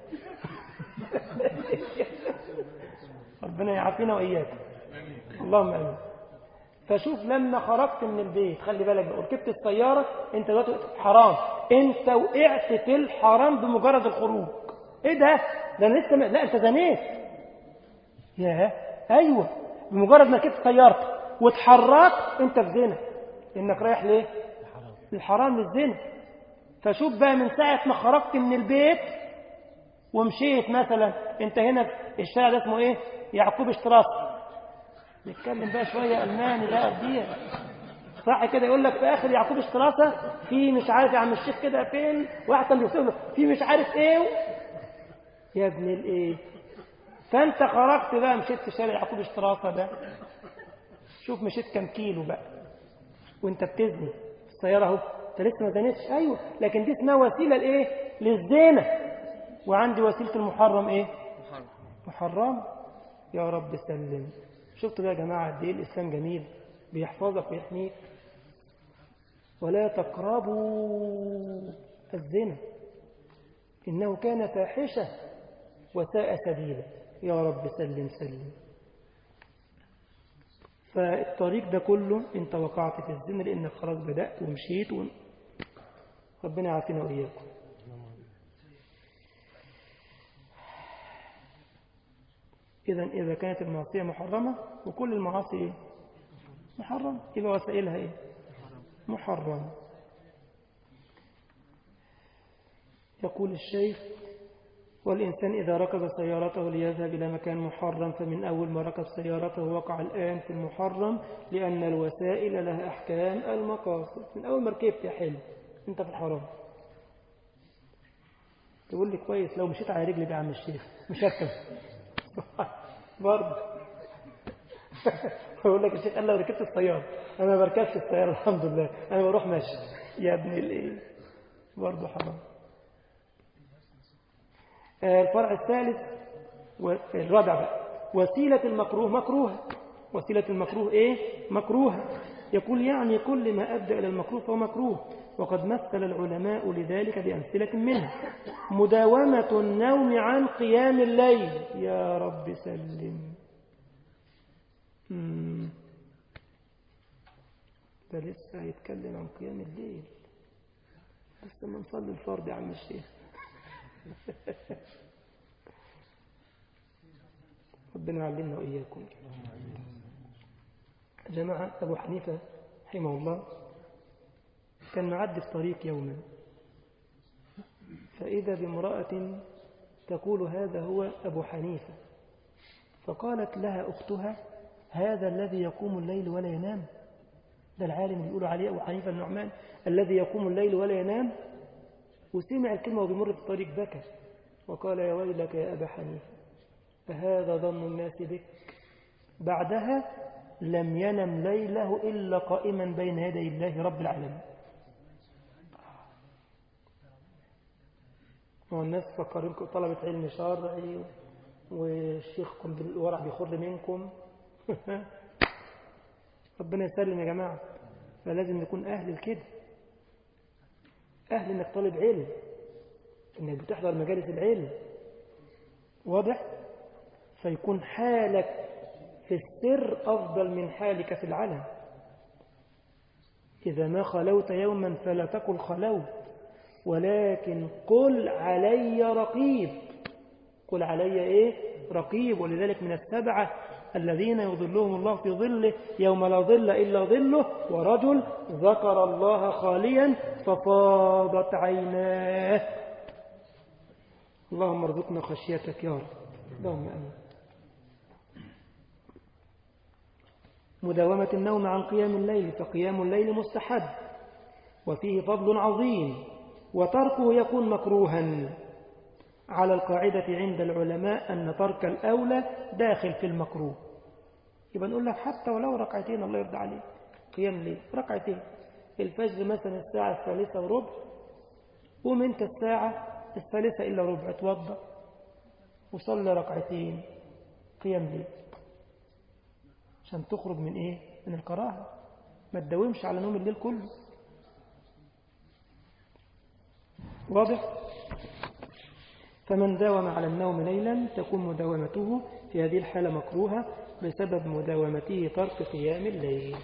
Speaker 1: ربنا يعافينا وإياكم، اللهم امين. فشوف لما خرجت من البيت، خلي بالك بقى، ركبت السيارة، انت دلوقتي حرام، انت وقعت في الحرام بمجرد الخروج. ايه ده؟ ده انا لسه م... لا انت زنيت. ياه، ايوه، بمجرد ما ركبت سيارتك واتحركت انت في زنا، انك رايح ليه؟ الحرام للزنا. فشوف بقى من ساعة ما خرجت من البيت ومشيت مثلا، انت هنا الشارع ده اسمه ايه؟ يعقوب اشتراس. نتكلم بقى شوية ألماني بقى بديه، صح كده؟ يقول لك في آخر يعقوب اشتراسة في مش عارف يا عم الشيخ كده فين، واحد كان بيوصل له في مش عارف ايه يا ابن الايه. فانت خرجت بقى مشيت في شارع يعقوب اشتراسة ده، شوف مشيت كم كيلو بقى وانت بتزني في السيارة اهو، انت لسه ما زنيتش، ايوه، لكن دي اسمها وسيلة لايه؟ للزنا. وعندي وسيلة المحرم ايه؟ محرم. يا رب سلم. شفتوا بقى يا جماعة قد ايه الإسلام جميل، بيحفظك ويحميك. ولا تقربوا الزنا إنه كان فاحشة وساء سبيلا. يا رب سلم سلم. فالطريق ده كله انت وقعت في الزنا لأنك خلاص بدأت ومشيت و... ربنا يعافينا وإياكم. إذا إذا كانت المعصية محرمة، وكل المعاصي إيه؟ محرم، يبقى وسائلها إيه؟ محرم. يقول الشيخ: والإنسان إذا ركب سيارته ليذهب إلى مكان محرم فمن أول ما ركب سيارته وقع الآن في المحرم، لأن الوسائل لها أحكام المقاصد. من أول ما ركبت يا حلو أنت في الحرام. تقول لي كويس لو مشيت على رجلي بقى يا عم الشيخ مش هركب برضه. يقول لك الشيخ قال لو ركبت السيارة، أنا ما بركبش السيارة الحمد لله، أنا بروح ماشي. يا ابن الإيه، برضه حرام. الفرع الثالث والرابع بقى وسيلة المكروه مكروه. وسيلة المكروه إيه؟ مكروه. يقول يعني كل ما أدى إلى المكروه فهو مكروه. وقد مثل العلماء لذلك بأمثلة منها: مداومة النوم عن قيام الليل. يا رب سلم. مم. ده لسه هيتكلم عن قيام الليل، لسه ما نصلي الفرض يا عم الشيخ. ربنا يعلمنا وإياكم. جماعة أبو حنيفة رحمه الله كان معدي في طريق يوما، فإذا بامرأة تقول هذا هو أبو حنيفة، فقالت لها أختها هذا الذي يقوم الليل ولا ينام، ده العالم اللي يقولوا عليه أبو حنيفة النعمان الذي يقوم الليل ولا ينام. وسمع الكلمة وبيمر في الطريق بكى وقال يا ويلك يا أبا حنيفة فهذا ظن الناس بك. بعدها لم ينم ليله إلا قائما بين يدي الله رب العالمين. والناس فكرينكم طلبة علم شرعي والشيخكم بالورع بيخر منكم ربنا يسلم يا جماعة. فلازم نكون أهل الكده، أهل إنك طالب علم، إنك بتحضر مجالس العلم، واضح؟ فيكون حالك في السر أفضل من حالك في العلن. إذا ما خلوت يوما فلا تقل خلوت، ولكن قل علي رقيب. قل علي إيه؟ رقيب. ولذلك من السبعة الذين يظلهم الله في ظله يوم لا ظل إلا ظله ورجل ذكر الله خاليا ففاضت عيناه. اللهم ارزقنا خشيتك يا رب. اللهم آمين. مداومة النوم عن قيام الليل، فقيام الليل مستحب وفيه فضل عظيم، وتركه يكون مكروها على القاعدة عند العلماء أن ترك الأولى داخل في المكروه. يبقى نقول لك حتى ولو ركعتين الله يرضى عليك قيام الليل ركعتين، الفجر مثلا الساعة الثالثة وربع، قوم انت الساعة الثالثة إلا ربع اتوضى وصلي ركعتين قيام الليل عشان تخرج من إيه؟ من الكراهة. ما تداومش على نوم الليل كله. واضح؟ فمن داوم على النوم ليلا تكون مداومته في هذه الحالة مكروهة بسبب مداومته ترك قيام الليل.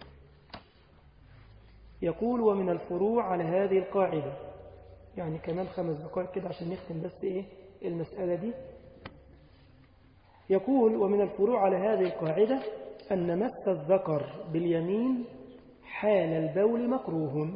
Speaker 1: يقول ومن الفروع على هذه القاعدة، يعني كمان خمس دقائق كده عشان نختم بس إيه المسألة دي. يقول ومن الفروع على هذه القاعدة أن مس الذكر باليمين حال البول مكروه،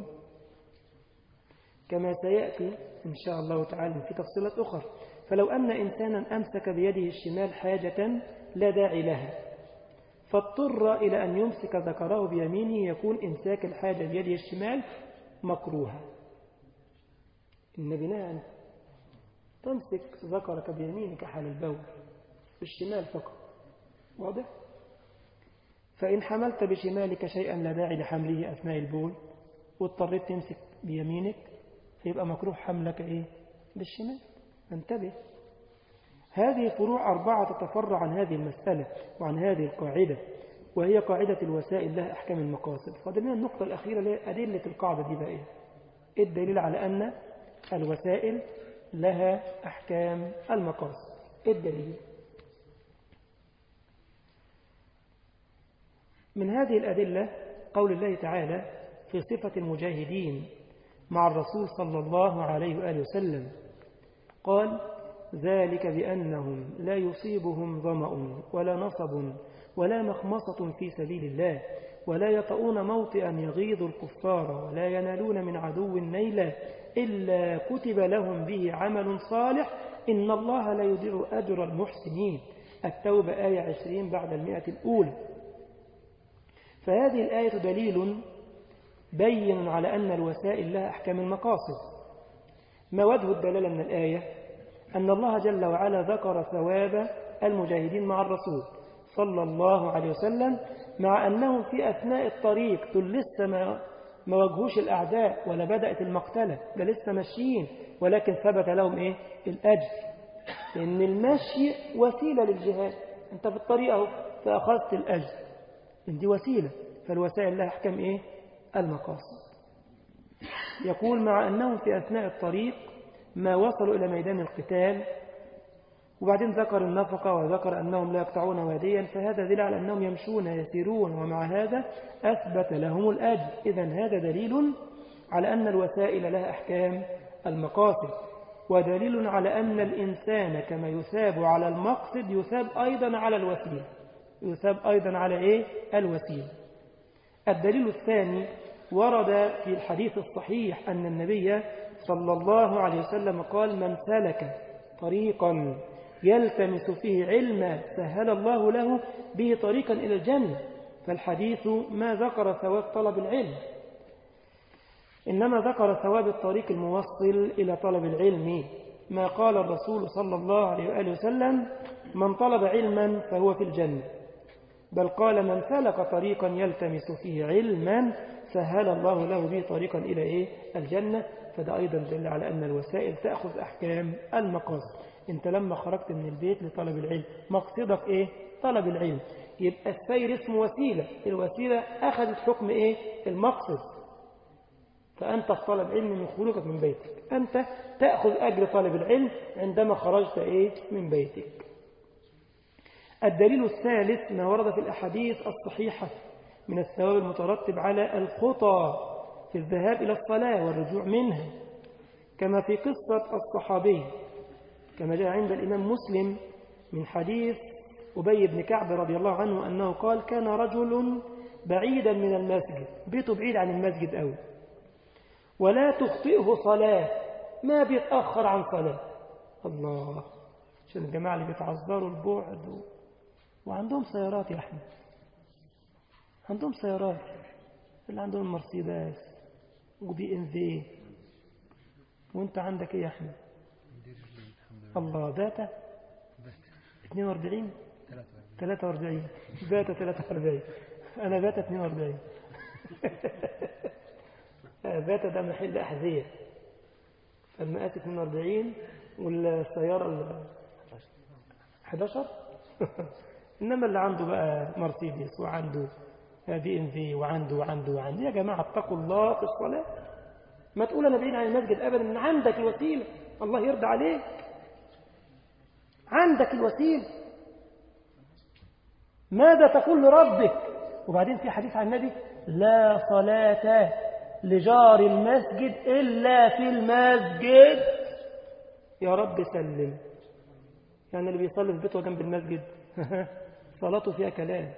Speaker 1: كما سيأتي إن شاء الله تعالى في تفصيلات أخرى. فلو أن إنسانا أمسك بيده الشمال حاجة لا داعي لها فاضطر إلى أن يمسك ذكره بيمينه، يكون إمساك الحاجة بيده الشمال مكروها. النبي نهى أن تمسك ذكرك بيمينك حال البول، بالشمال فقط. واضح؟ فإن حملت بشمالك شيئا لا داعي لحمله أثناء البول واضطريت تمسك بيمينك فيبقى مكروه حملك إيه؟ بالشمال. انتبه، هذه فروع أربعة تتفرع عن هذه المسألة وعن هذه القاعدة، وهي قاعدة الوسائل لها أحكام المقاصد. فضلنا النقطة الأخيرة اللي أدلة القاعدة دي بقى إيه؟ الدليل على أن الوسائل لها أحكام المقاصد. الدليل من هذه الأدلة قول الله تعالى في صفة المجاهدين مع الرسول صلى الله عليه وآله وسلم، قال ذلك بأنهم لا يصيبهم ظمأ ولا نصب ولا مخمصة في سبيل الله ولا يطؤون موطئا يغيظ الكفار ولا ينالون من عدو نيلا إلا كتب لهم به عمل صالح إن الله لا يضيع أجر المحسنين. التوبة آية عشرين بعد المئة الأولى. فهذه الآية دليل بين على أن الوسائل لها أحكام المقاصد. ما وجه الدلالة من الآية؟ أن الله جل وعلا ذكر ثواب المجاهدين مع الرسول صلى الله عليه وسلم، مع أنهم في أثناء الطريق دول لسه ما ما واجهوش الأعداء ولا بدأت المقتلة، ده لسه ماشيين، ولكن ثبت لهم إيه؟ الأجر. لأن المشي وسيلة للجهاد، أنت في الطريق أهو فأخذت الأجر، إن دي وسيلة. فالوسائل لها أحكام إيه؟ المقاصد. يقول مع أنهم في أثناء الطريق ما وصلوا إلى ميدان القتال، وبعدين ذكر النفقة وذكر أنهم لا يقطعون واديا، فهذا دليل على أنهم يمشون يسيرون، ومع هذا أثبت لهم الأجر. إذن هذا دليل على أن الوسائل لها أحكام المقاصد، ودليل على أن الإنسان كما يثاب على المقصد يثاب أيضا على الوسيلة، يثاب أيضا على إيه؟ الوسيلة. الدليل الثاني ورد في الحديث الصحيح أن النبي صلى الله عليه وسلم قال: من سلك طريقا يلتمس فيه علما سهل الله له به طريقا إلى الجنة. فالحديث ما ذكر ثواب طلب العلم، إنما ذكر ثواب الطريق الموصل إلى طلب العلم، ما قال الرسول صلى الله عليه وآله وسلم: من طلب علما فهو في الجنة، بل قال: من سلك طريقا يلتمس فيه علما سهل الله له به طريقا إلى إيه؟ الجنة. فده أيضا دل على أن الوسائل تأخذ أحكام المقاصد. أنت لما خرجت من البيت لطلب العلم مقصدك إيه؟ طلب العلم، يبقى السير اسمه وسيلة، الوسيلة أخذت حكم إيه؟ المقصد. فأنت في طلب علم من خروجك من بيتك، أنت تأخذ أجر طلب العلم عندما خرجت إيه؟ من بيتك. الدليل الثالث ما ورد في الأحاديث الصحيحة من الثواب المترتب على الخطى في الذهاب إلى الصلاة والرجوع منها، كما في قصة الصحابي كما جاء عند الإمام مسلم من حديث أبي بن كعب رضي الله عنه أنه قال: كان رجل بعيدا من المسجد، بيته بعيد عن المسجد أوي، ولا تخطئه صلاة، ما بيتأخر عن صلاة. الله، عشان الجماعة اللي بيتعذروا البعد و... وعندهم سيارات يا أحمد، عندهم سيارات، اللي عندهم مرسيدس وبي ام في، وانت عندك ايه يا أحمد؟ الله، باتا اثنين وأربعين ثلاثة وأربعين باتا ثلاثة وأربعين، أنا باتا اثنين وأربعين باتا ده محل أحذية، فالمقاس اثنين وأربعين والسيارة أحد عشر إنما اللي عنده بقى مرسيدس وعنده بي ام في وعنده وعنده وعنده. يا جماعة اتقوا الله في الصلاة، ما تقول أنا بعيد عن المسجد أبدا، من عندك الوسيلة، الله يرضى عليك، عندك الوسيلة، ماذا تقول لربك؟ وبعدين في حديث عن النبي: لا صلاة لجار المسجد إلا في المسجد. يا رب سلم، يعني اللي بيصلي في بيته جنب المسجد صلاته فيها كلام،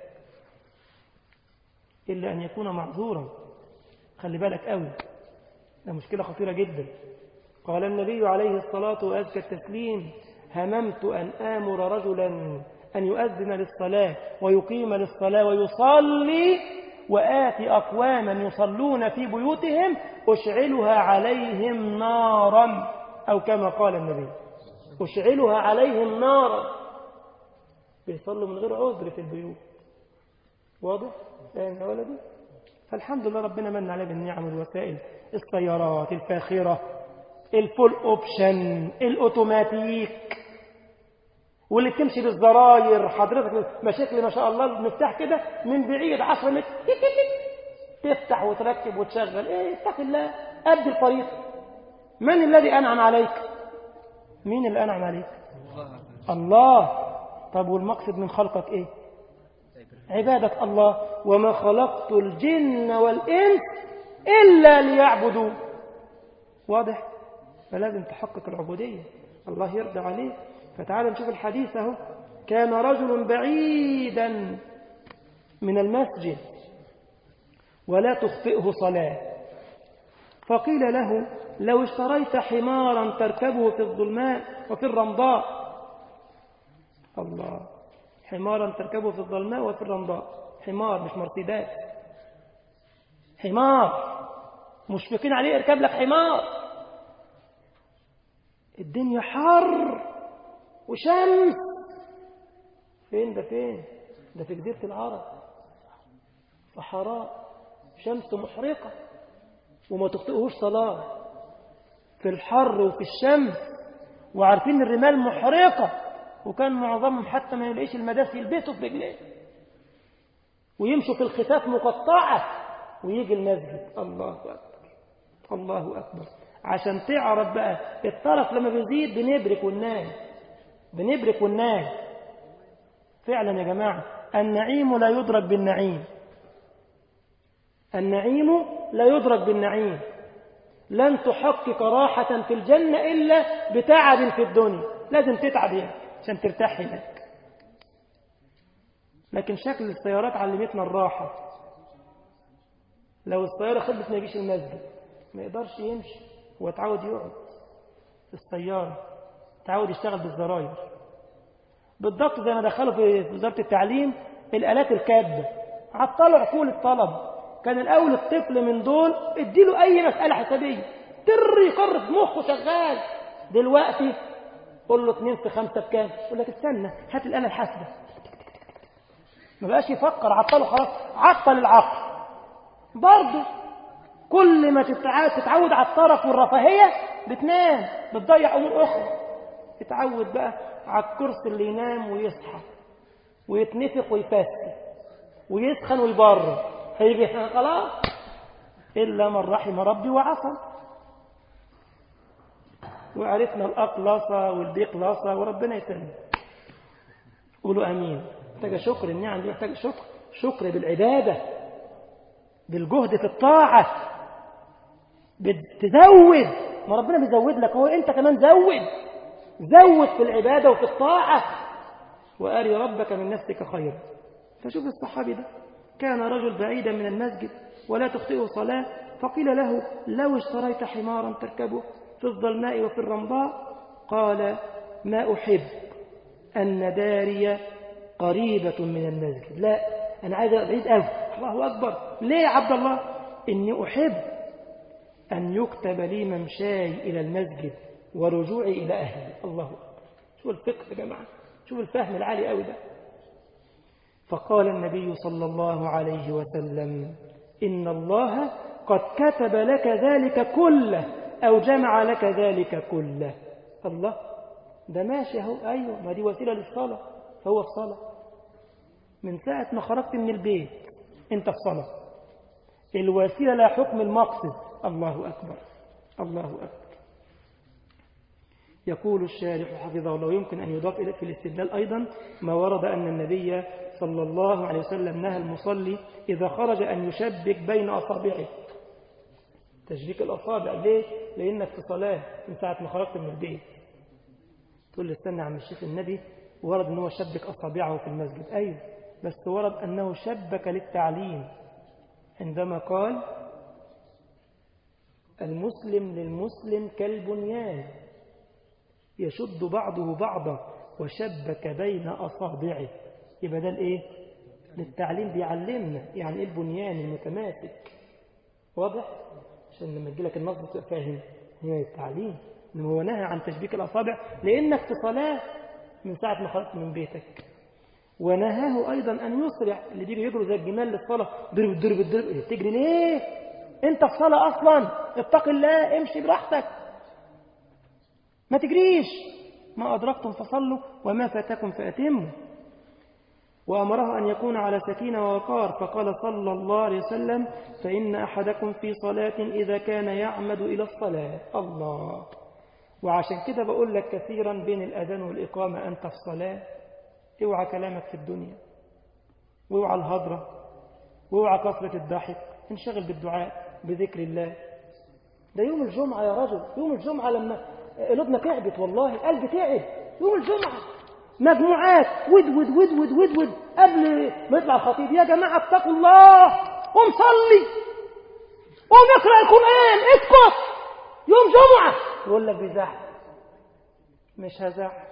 Speaker 1: إلا أن يكون معذورا. خلي بالك قوي، ده مشكلة خطيرة جدا. قال النبي عليه الصلاة وأزكى التسليم: هممت أن آمر رجلا أن يؤذن للصلاة ويقيم للصلاة ويصلي، وآتي أقواما يصلون في بيوتهم أشعلها عليهم نارا، أو كما قال النبي: أشعلها عليهم نارا. بيصلوا من غير عذر في البيوت، واضح يا ولدي؟ فالحمد لله ربنا من عليه بالنعم والوسائل، السيارات الفاخرة، الفول أوبشن، الأوتوماتيك، واللي تمشي بالزراير. حضرتك مشاكل ما شاء الله، المفتاح كده من بعيد عشرة متر تفتح وتركب وتشغل. ايه، اتق الله، أدي الطريق. من الذي أنعم عليك؟ مين اللي أنعم عليك؟ الله. طب والمقصد من خلقك ايه؟ عبادة الله. وما خلقت الجن والإنس إلا ليعبدون. واضح؟ فلازم تحقق العبودية، الله يرضى عليه. فتعال نشوف الحديث اهو: كان رجل بعيدا من المسجد ولا تخطئه صلاة، فقيل له: لو اشتريت حمارا تركبه في الظلماء وفي الرمضاء. الله، حمارا تركبه في الظلماء وفي الرمضاء، حمار مش مرسيدس، حمار، مشفقين عليه اركب لك حمار. الدنيا حر وشمس، فين ده؟ فين ده؟ في جزيرة العرب، صحراء، شمس محرقة، وما تخطئهوش صلاة في الحر وفي الشمس، وعارفين الرمال محرقة، وكان معظمهم حتى ما يلاقيش المداس يلبسوا في رجليه، ويمشوا في الختات مقطعة، ويجي المسجد. الله أكبر، الله أكبر. عشان تعرف بقى الطرف لما بيزيد بنبرك والناس، بنبرك والناس. فعلا يا جماعة، النعيم لا يدرك بالنعيم، النعيم لا يدرك بالنعيم. لن تحقق راحة في الجنة إلا بتعب في الدنيا، لازم تتعب يعني عشان ترتاح هناك. لكن شكل السيارات علمتنا الراحة، لو السيارة خدت ما يجيش المسجد ما يقدرش يمشي، هو اتعود يقعد في السيارة، اتعود يشتغل بالزراير. بالضبط زي ما دخلوا في وزارة التعليم الآلات الكاتبة، عطلوا عقول الطلب. كان الأول الطفل من دول اديله أي مسألة حسابية تر يقرب مخه شغال. دلوقتي قول له اتنين في خمسة بكام؟ يقول لك استنى هات الآلة الحاسبة. ما بقاش يفكر، عطله خلاص، عطل العقل. برضه كل ما تتعود على الطرف والرفاهية بتنام، بتضيع أمور أخرى. تتعود بقى على الكرسي اللي ينام ويصحى ويتنفق ويفسي ويسخن ويبرد، هيجي خلاص إلا من رحم ربي وعصم. وعرفنا الأقلصة والبيقلصة وربنا يسلم. قولوا أمين. محتاجة شكر، النعم دي محتاجة شكر، شكر بالعبادة، بالجهد في الطاعة، بتزود. ما ربنا بيزود لك، هو أنت كمان زود زود في العبادة وفي الطاعة. وأري ربك من نفسك خيرا. فشوف الصحابي ده كان رجل بعيدا من المسجد ولا تخطئه صلاة، فقيل له لو اشتريت حمارا تركبه في الظلماء وفي الرمضاء، قال ما أحب أن داري قريبة من المسجد. لا، أنا عايز بعيد قوي. الله أكبر. ليه يا عبد الله؟ إني أحب أن يكتب لي ممشاي إلى المسجد ورجوعي إلى أهلي. الله أكبر. شوف الفقه يا جماعة، شوف الفهم العالي قوي ده. فقال النبي صلى الله عليه وسلم إن الله قد كتب لك ذلك كله أو جمع لك ذلك كله. الله، ده ماشي اهو. أيوة، ما دي وسيلة للصلاة، فهو في صلاة من ساعة ما خرجت من البيت أنت في صلاة. الوسيلة لا حكم المقصد. الله أكبر، الله أكبر. يقول الشارح حفظه الله يمكن أن يضاف إليه في الاستدلال أيضا ما ورد أن النبي صلى الله عليه وسلم نهى المصلي إذا خرج أن يشبك بين أصابعه. تشبيك الأصابع ليه؟ لأنك في صلاة من ساعة ما خرجت من البيت. تقول لي استنى عم الشيخ، النبي ورد أنه شبك أصابعه في المسجد. أيوه، بس ورد أنه شبك للتعليم عندما قال المسلم للمسلم كالبنيان يشد بعضه بعضا وشبك بين أصابعه. يبقى ده الإيه؟ للتعليم، بيعلمنا يعني إيه البنيان المتماسك. واضح؟ عشان لما تجي لك النص تبقى فاهم هي التعليم. إنه هو نهى عن تشبيك الأصابع لأنك في صلاة من ساعة ما خرجت من بيتك. ونهاه أيضا أن يسرع، اللي بيجي يجروا زي الجمال للصلاة، ضرب ضرب ضرب. تجري ليه؟ أنت في صلاة أصلا، اتق الله، امشي براحتك، ما تجريش. ما أدركتم فصلوا وما فاتكم فأتموا. وأمره أن يكون على سكينة ووقار، فقال صلى الله عليه وسلم فإن أحدكم في صلاة إذا كان يعمد إلى الصلاة. الله. وعشان كده بقول لك كثيرا بين الأذان والإقامة أنت في صلاة، اوعى كلامك في الدنيا، واوعى الهضرة، واوعى كثرة الضحك، انشغل بالدعاء بذكر الله. ده يوم الجمعة يا رجل، يوم الجمعة لما قلوبنا تعبت، والله قلبي تعب. يوم الجمعة مجموعات ود ود ود ود ود ود قبل ما يطلع الخطيب، يا جماعة اتقوا الله، قوم صلي، قوم اقرأ القرآن، اسكت، يوم جمعة. يقول لك بيزعل. مش هزعل.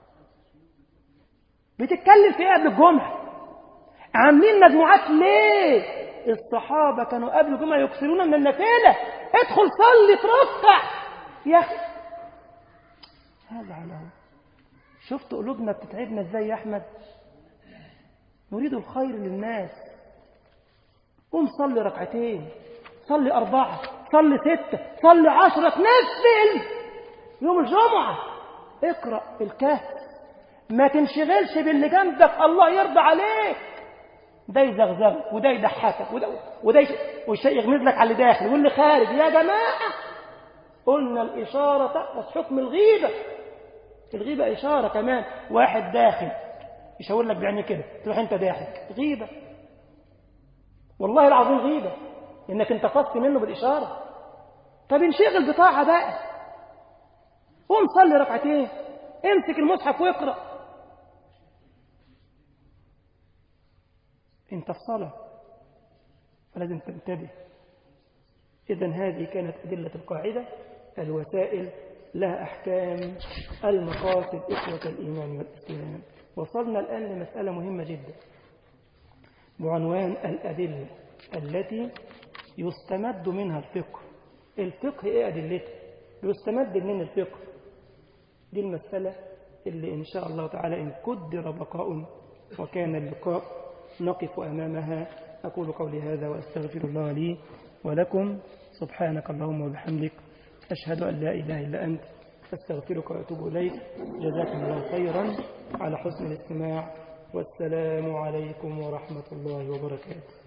Speaker 1: بتتكلم في ايه قبل الجمعة؟ عاملين مجموعات ليه؟ الصحابة كانوا قبل الجمعة يكثرون من النافلة. ادخل صلي، تركع يا أخي. هذا على شفت قلوبنا بتتعبنا ازاي يا أحمد؟ نريد الخير للناس. قوم صلي ركعتين، صلي أربعة، صلي ستة، صلي عشرة، تنفل يوم الجمعة. اقرأ الكهف، ما تنشغلش باللي جنبك، الله يرضى عليك. ده يزغزغ وده يضحكك وده وده والشيء يغمز لك على اللي داخل واللي خارج. يا جماعة قلنا الإشارة بس حكم الغيبة. الغيبة إشارة كمان. واحد داخل يشاور لك بعينيه كده، تروح انت ضاحك، غيبة. والله العظيم غيبة، انك انتقصت منه بالإشارة. طب انشغل بطاعة بقى، قوم صلي ركعتين، امسك المصحف واقرأ. انت في صلاة، فلازم تنتبه إذن هذه كانت أدلة القاعدة. الوسائل لها أحكام المقاصد إخوة الإيمان والإسلام. وصلنا الآن لمسألة مهمة جدا بعنوان الأدلة التي يستمد منها الفقه. الفقه إيه أدلته؟ يستمد من الفقه. دي المسألة اللي إن شاء الله تعالى إن قدر بقاء وكان اللقاء نقف أمامها. أقول قولي هذا وأستغفر الله لي ولكم. سبحانك اللهم وبحمدك أشهد أن لا إله إلا أنت أستغفرك وأتوب إليك. جزاكم الله خيرا على حسن الاستماع، والسلام عليكم ورحمة الله وبركاته.